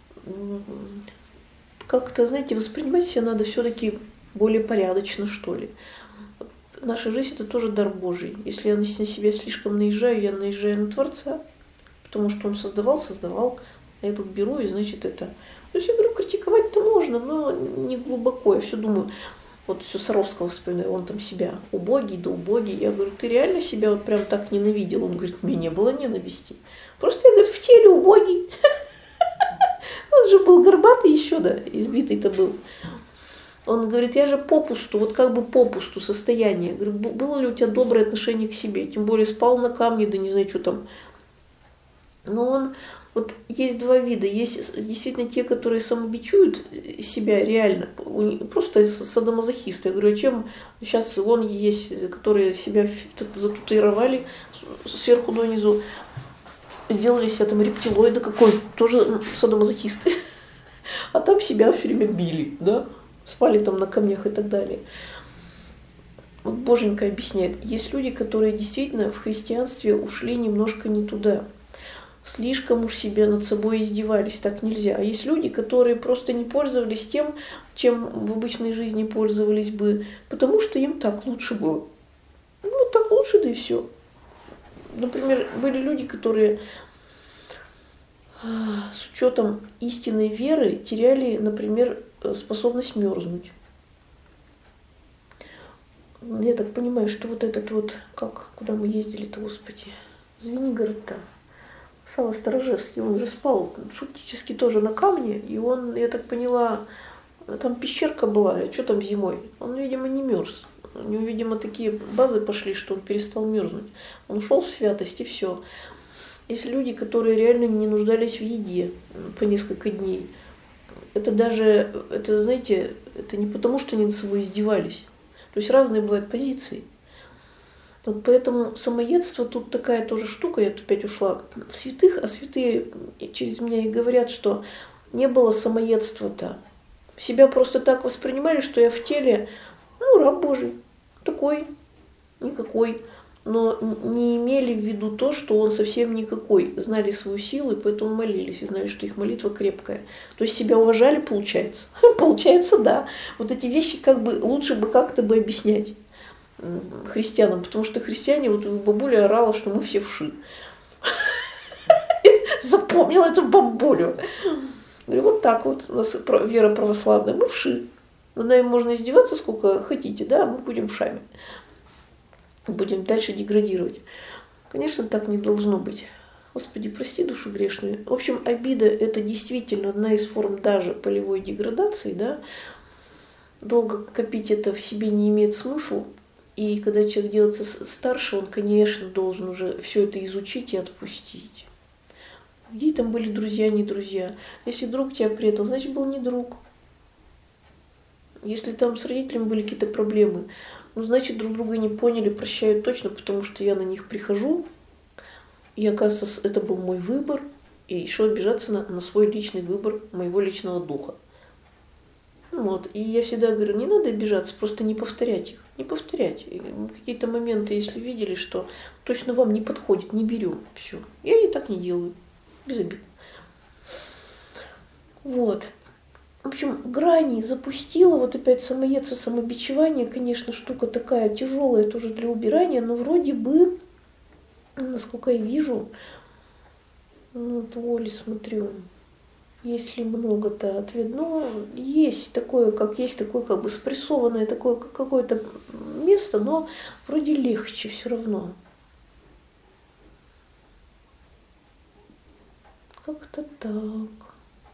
как-то, знаете, воспринимать себя надо все-таки более порядочно, что ли. Наша жизнь – это тоже дар Божий. Если я на себя слишком наезжаю, я наезжаю на Творца. Потому что он создавал, создавал А я тут беру, и значит это... То есть я говорю, критиковать-то можно, но не глубоко. Я все думаю, вот все Саровского вспоминаю, он там себя убогий, да убогий. Я говорю, ты реально себя вот прям так ненавидел? Он говорит, мне не было ненависти. Просто я, говорит, в теле убогий. Он же был горбатый еще, да, избитый-то был. Он говорит, я же попусту, вот как бы попусту состояние. Я говорю, было ли у тебя доброе отношение к себе? Тем более спал на камне, да не знаю, что там. Но он, вот есть два вида. Есть действительно те, которые самобичуют себя реально, просто садомазохисты. Я говорю, а чем сейчас вон есть, которые себя зататуировали сверху донизу, сделали себя там рептилоида какой, тоже садомазохисты. А там себя все время били, да? Спали там на камнях и так далее. Вот Боженька объясняет, есть люди, которые действительно в христианстве ушли немножко не туда. Слишком уж себя над собой издевались, так нельзя. А есть люди, которые просто не пользовались тем, чем в обычной жизни пользовались бы, потому что им так лучше было. Ну, так лучше, да и все. Например, были люди, которые с учетом истинной веры теряли, например, способность мерзнуть. Я так понимаю, что вот этот вот, как, куда мы ездили-то, Господи, Звенигород-то, Сава Сторожевский, он же спал фактически тоже на камне, и он, я так поняла, там пещерка была, что там зимой, он, видимо, не мерз. У него, видимо, такие базы пошли, что он перестал мерзнуть. Он ушел в святость, и все. Есть люди, которые реально не нуждались в еде по несколько дней. Это даже, это, знаете, это не потому, что они над собой издевались. То есть разные бывают позиции. Вот поэтому самоедство тут такая тоже штука. Я опять ушла в святых, а святые через меня и говорят, что не было самоедства-то. Себя просто так воспринимали, что я в теле, ну, раб Божий, такой, никакой. Но не имели в виду то, что он совсем никакой. Знали свою силу, и поэтому молились, и знали, что их молитва крепкая. То есть себя уважали, получается. Получается, да. Вот эти вещи как бы лучше бы как-то бы объяснять христианам, потому что христиане, вот бабуля орала, что мы все вши. Запомнила эту бабулю. Говорю, вот так вот у нас вера православная, мы вши. Над нами можно издеваться сколько хотите, да, мы будем вшами. Будем дальше деградировать. Конечно, так не должно быть. Господи, прости душу грешную. В общем, обида – это действительно одна из форм даже полевой деградации. Да? Долго копить это в себе не имеет смысла. И когда человек делается старше, он, конечно, должен уже все это изучить и отпустить. Где там были друзья, не друзья? Если друг тебя предал, значит, был не друг. Если там с родителями были какие-то проблемы, ну, значит, друг друга не поняли, прощают точно, потому что я на них прихожу, и, оказывается, это был мой выбор, и еще обижаться на, на свой личный выбор моего личного духа. Вот. И я всегда говорю, не надо обижаться, просто не повторять их, не повторять. И какие-то моменты, если видели, что точно вам не подходит, не берем, все. Я и так не делаю, без обид. Вот. В общем, грани запустила, вот опять самоедство, самобичевание, конечно, штука такая тяжелая тоже для убирания, но вроде бы, насколько я вижу, ну, вот воли смотрю, если много-то ответ, но есть такое, как есть такое, как бы спрессованное такое какое-то место, но вроде легче все равно. Как-то так.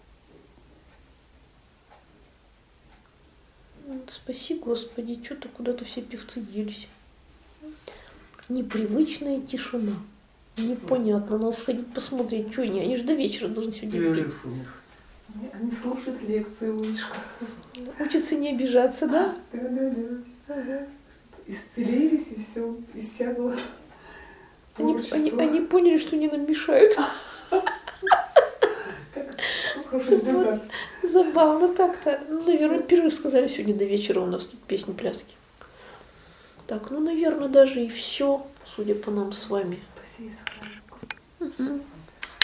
Спаси, Господи, что-то куда-то все певцы делись. Непривычная тишина. Непонятно, надо сходить посмотреть, что они. Они же до вечера должны сегодня петь. Они слушают лекцию лучше. Учатся не обижаться, да? Да, да, да. Ага. Исцелились и все, иссякло. Они, они, они поняли, что они нам мешают. Вот, забавно так-то. Ну, наверное, перерыв сказали, сегодня до вечера у нас тут песни-пляски. Так, ну, наверное, даже и все, судя по нам с вами. Спасибо.